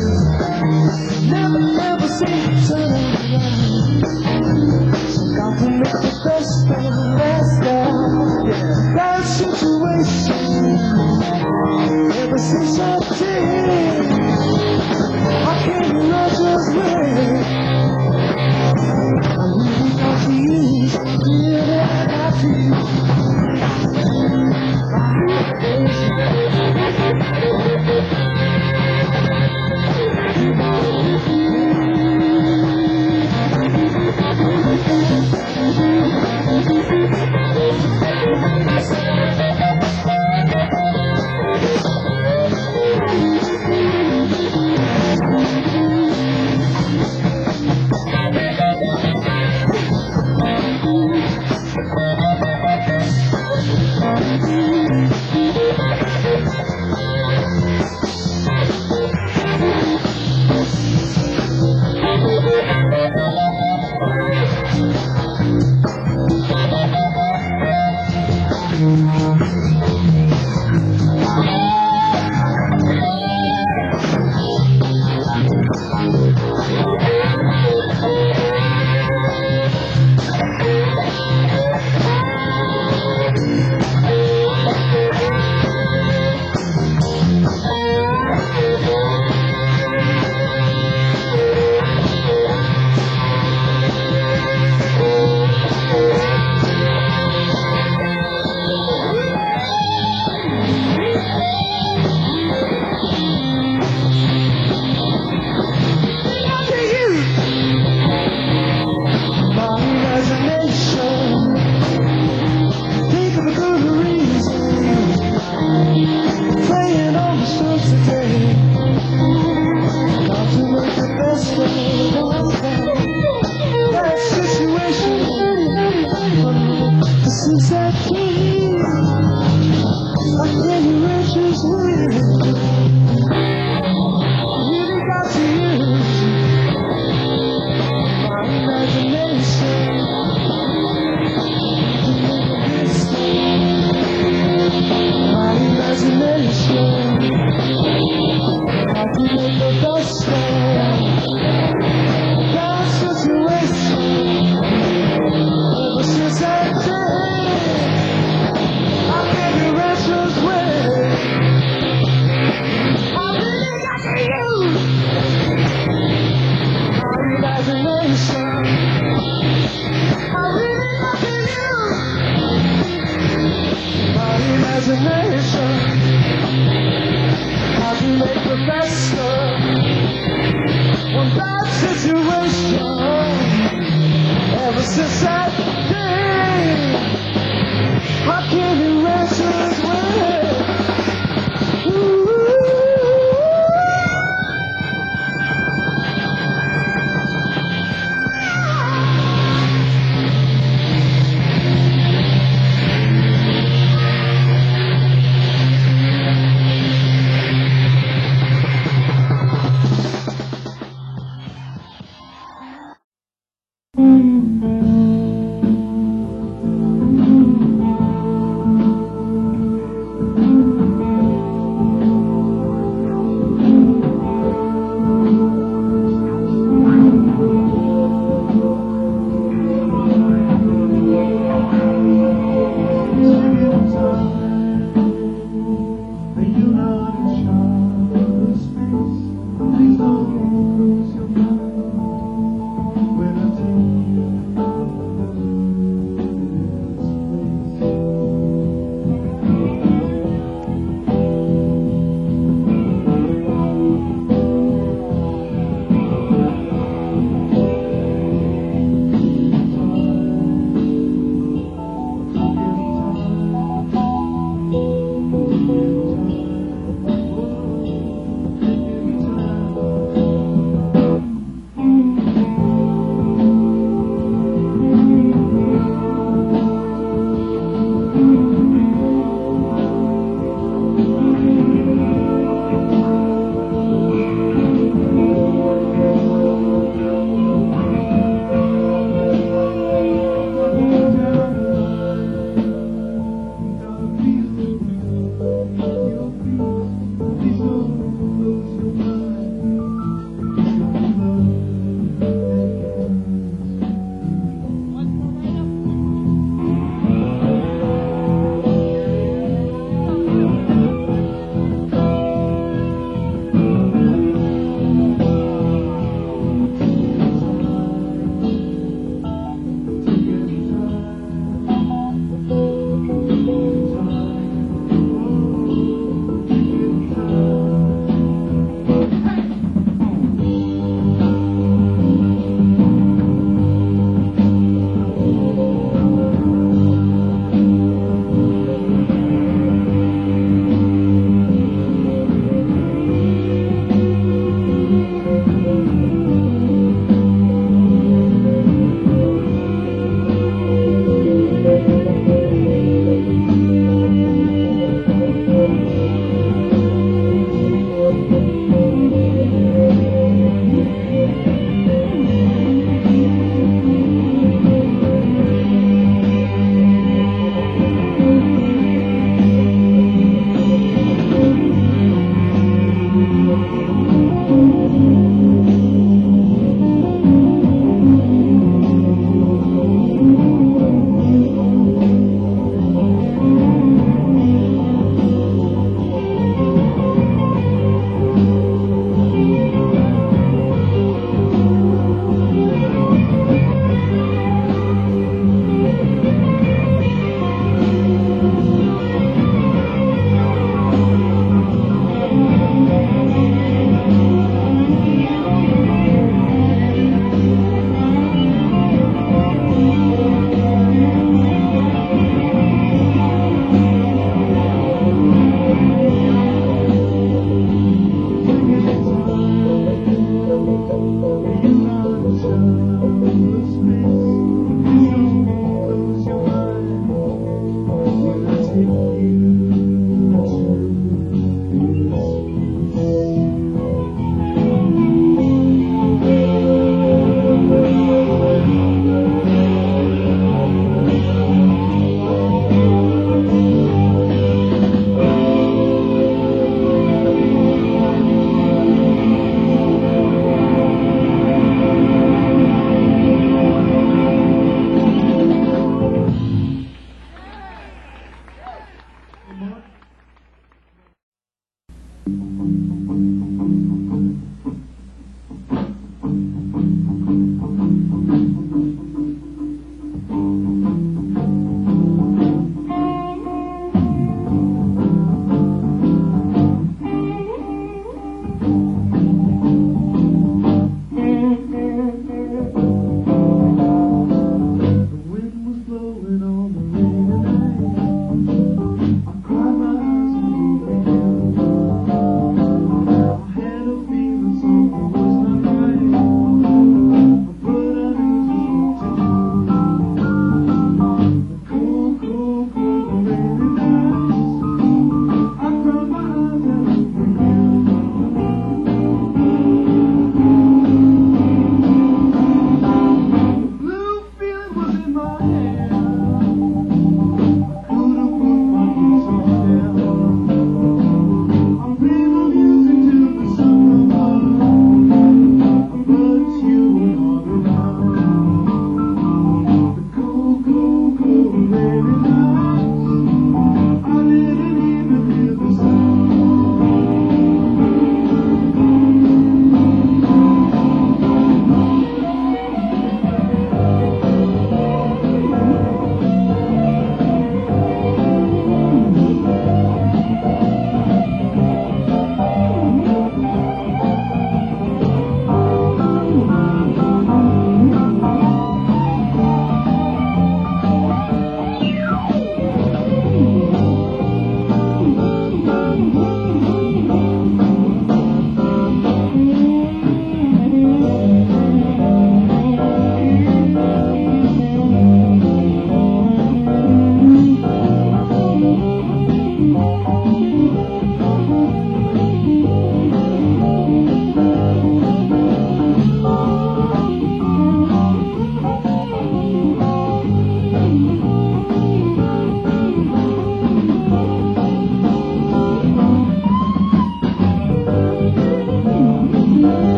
Never seem to turn around. So got to make the best of the last of that situation. Ever since I did, I can't imagine where I'm moving out to you. Yeah.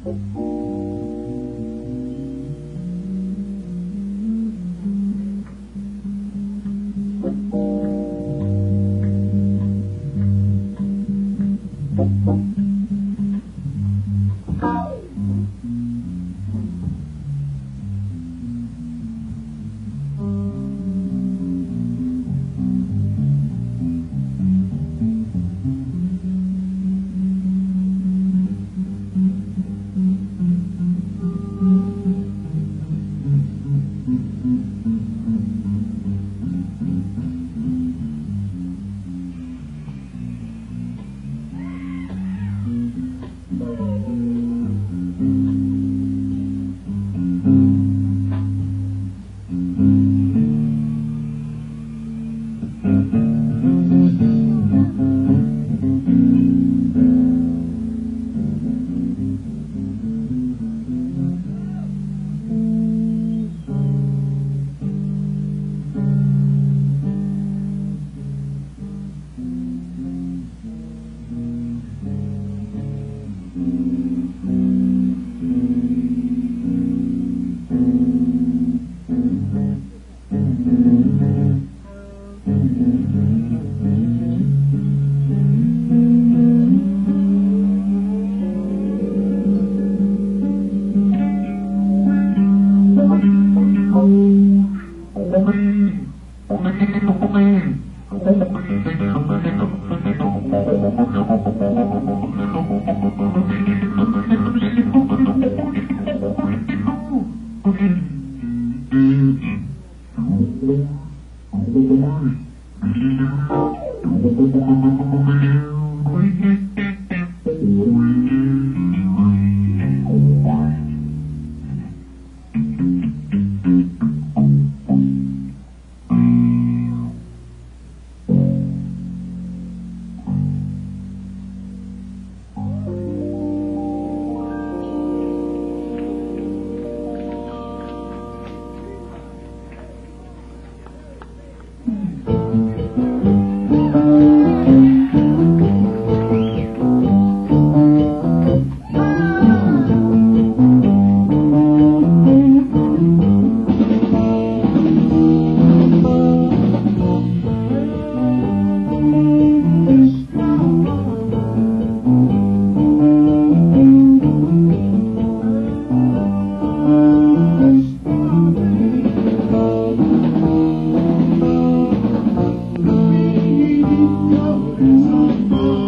It's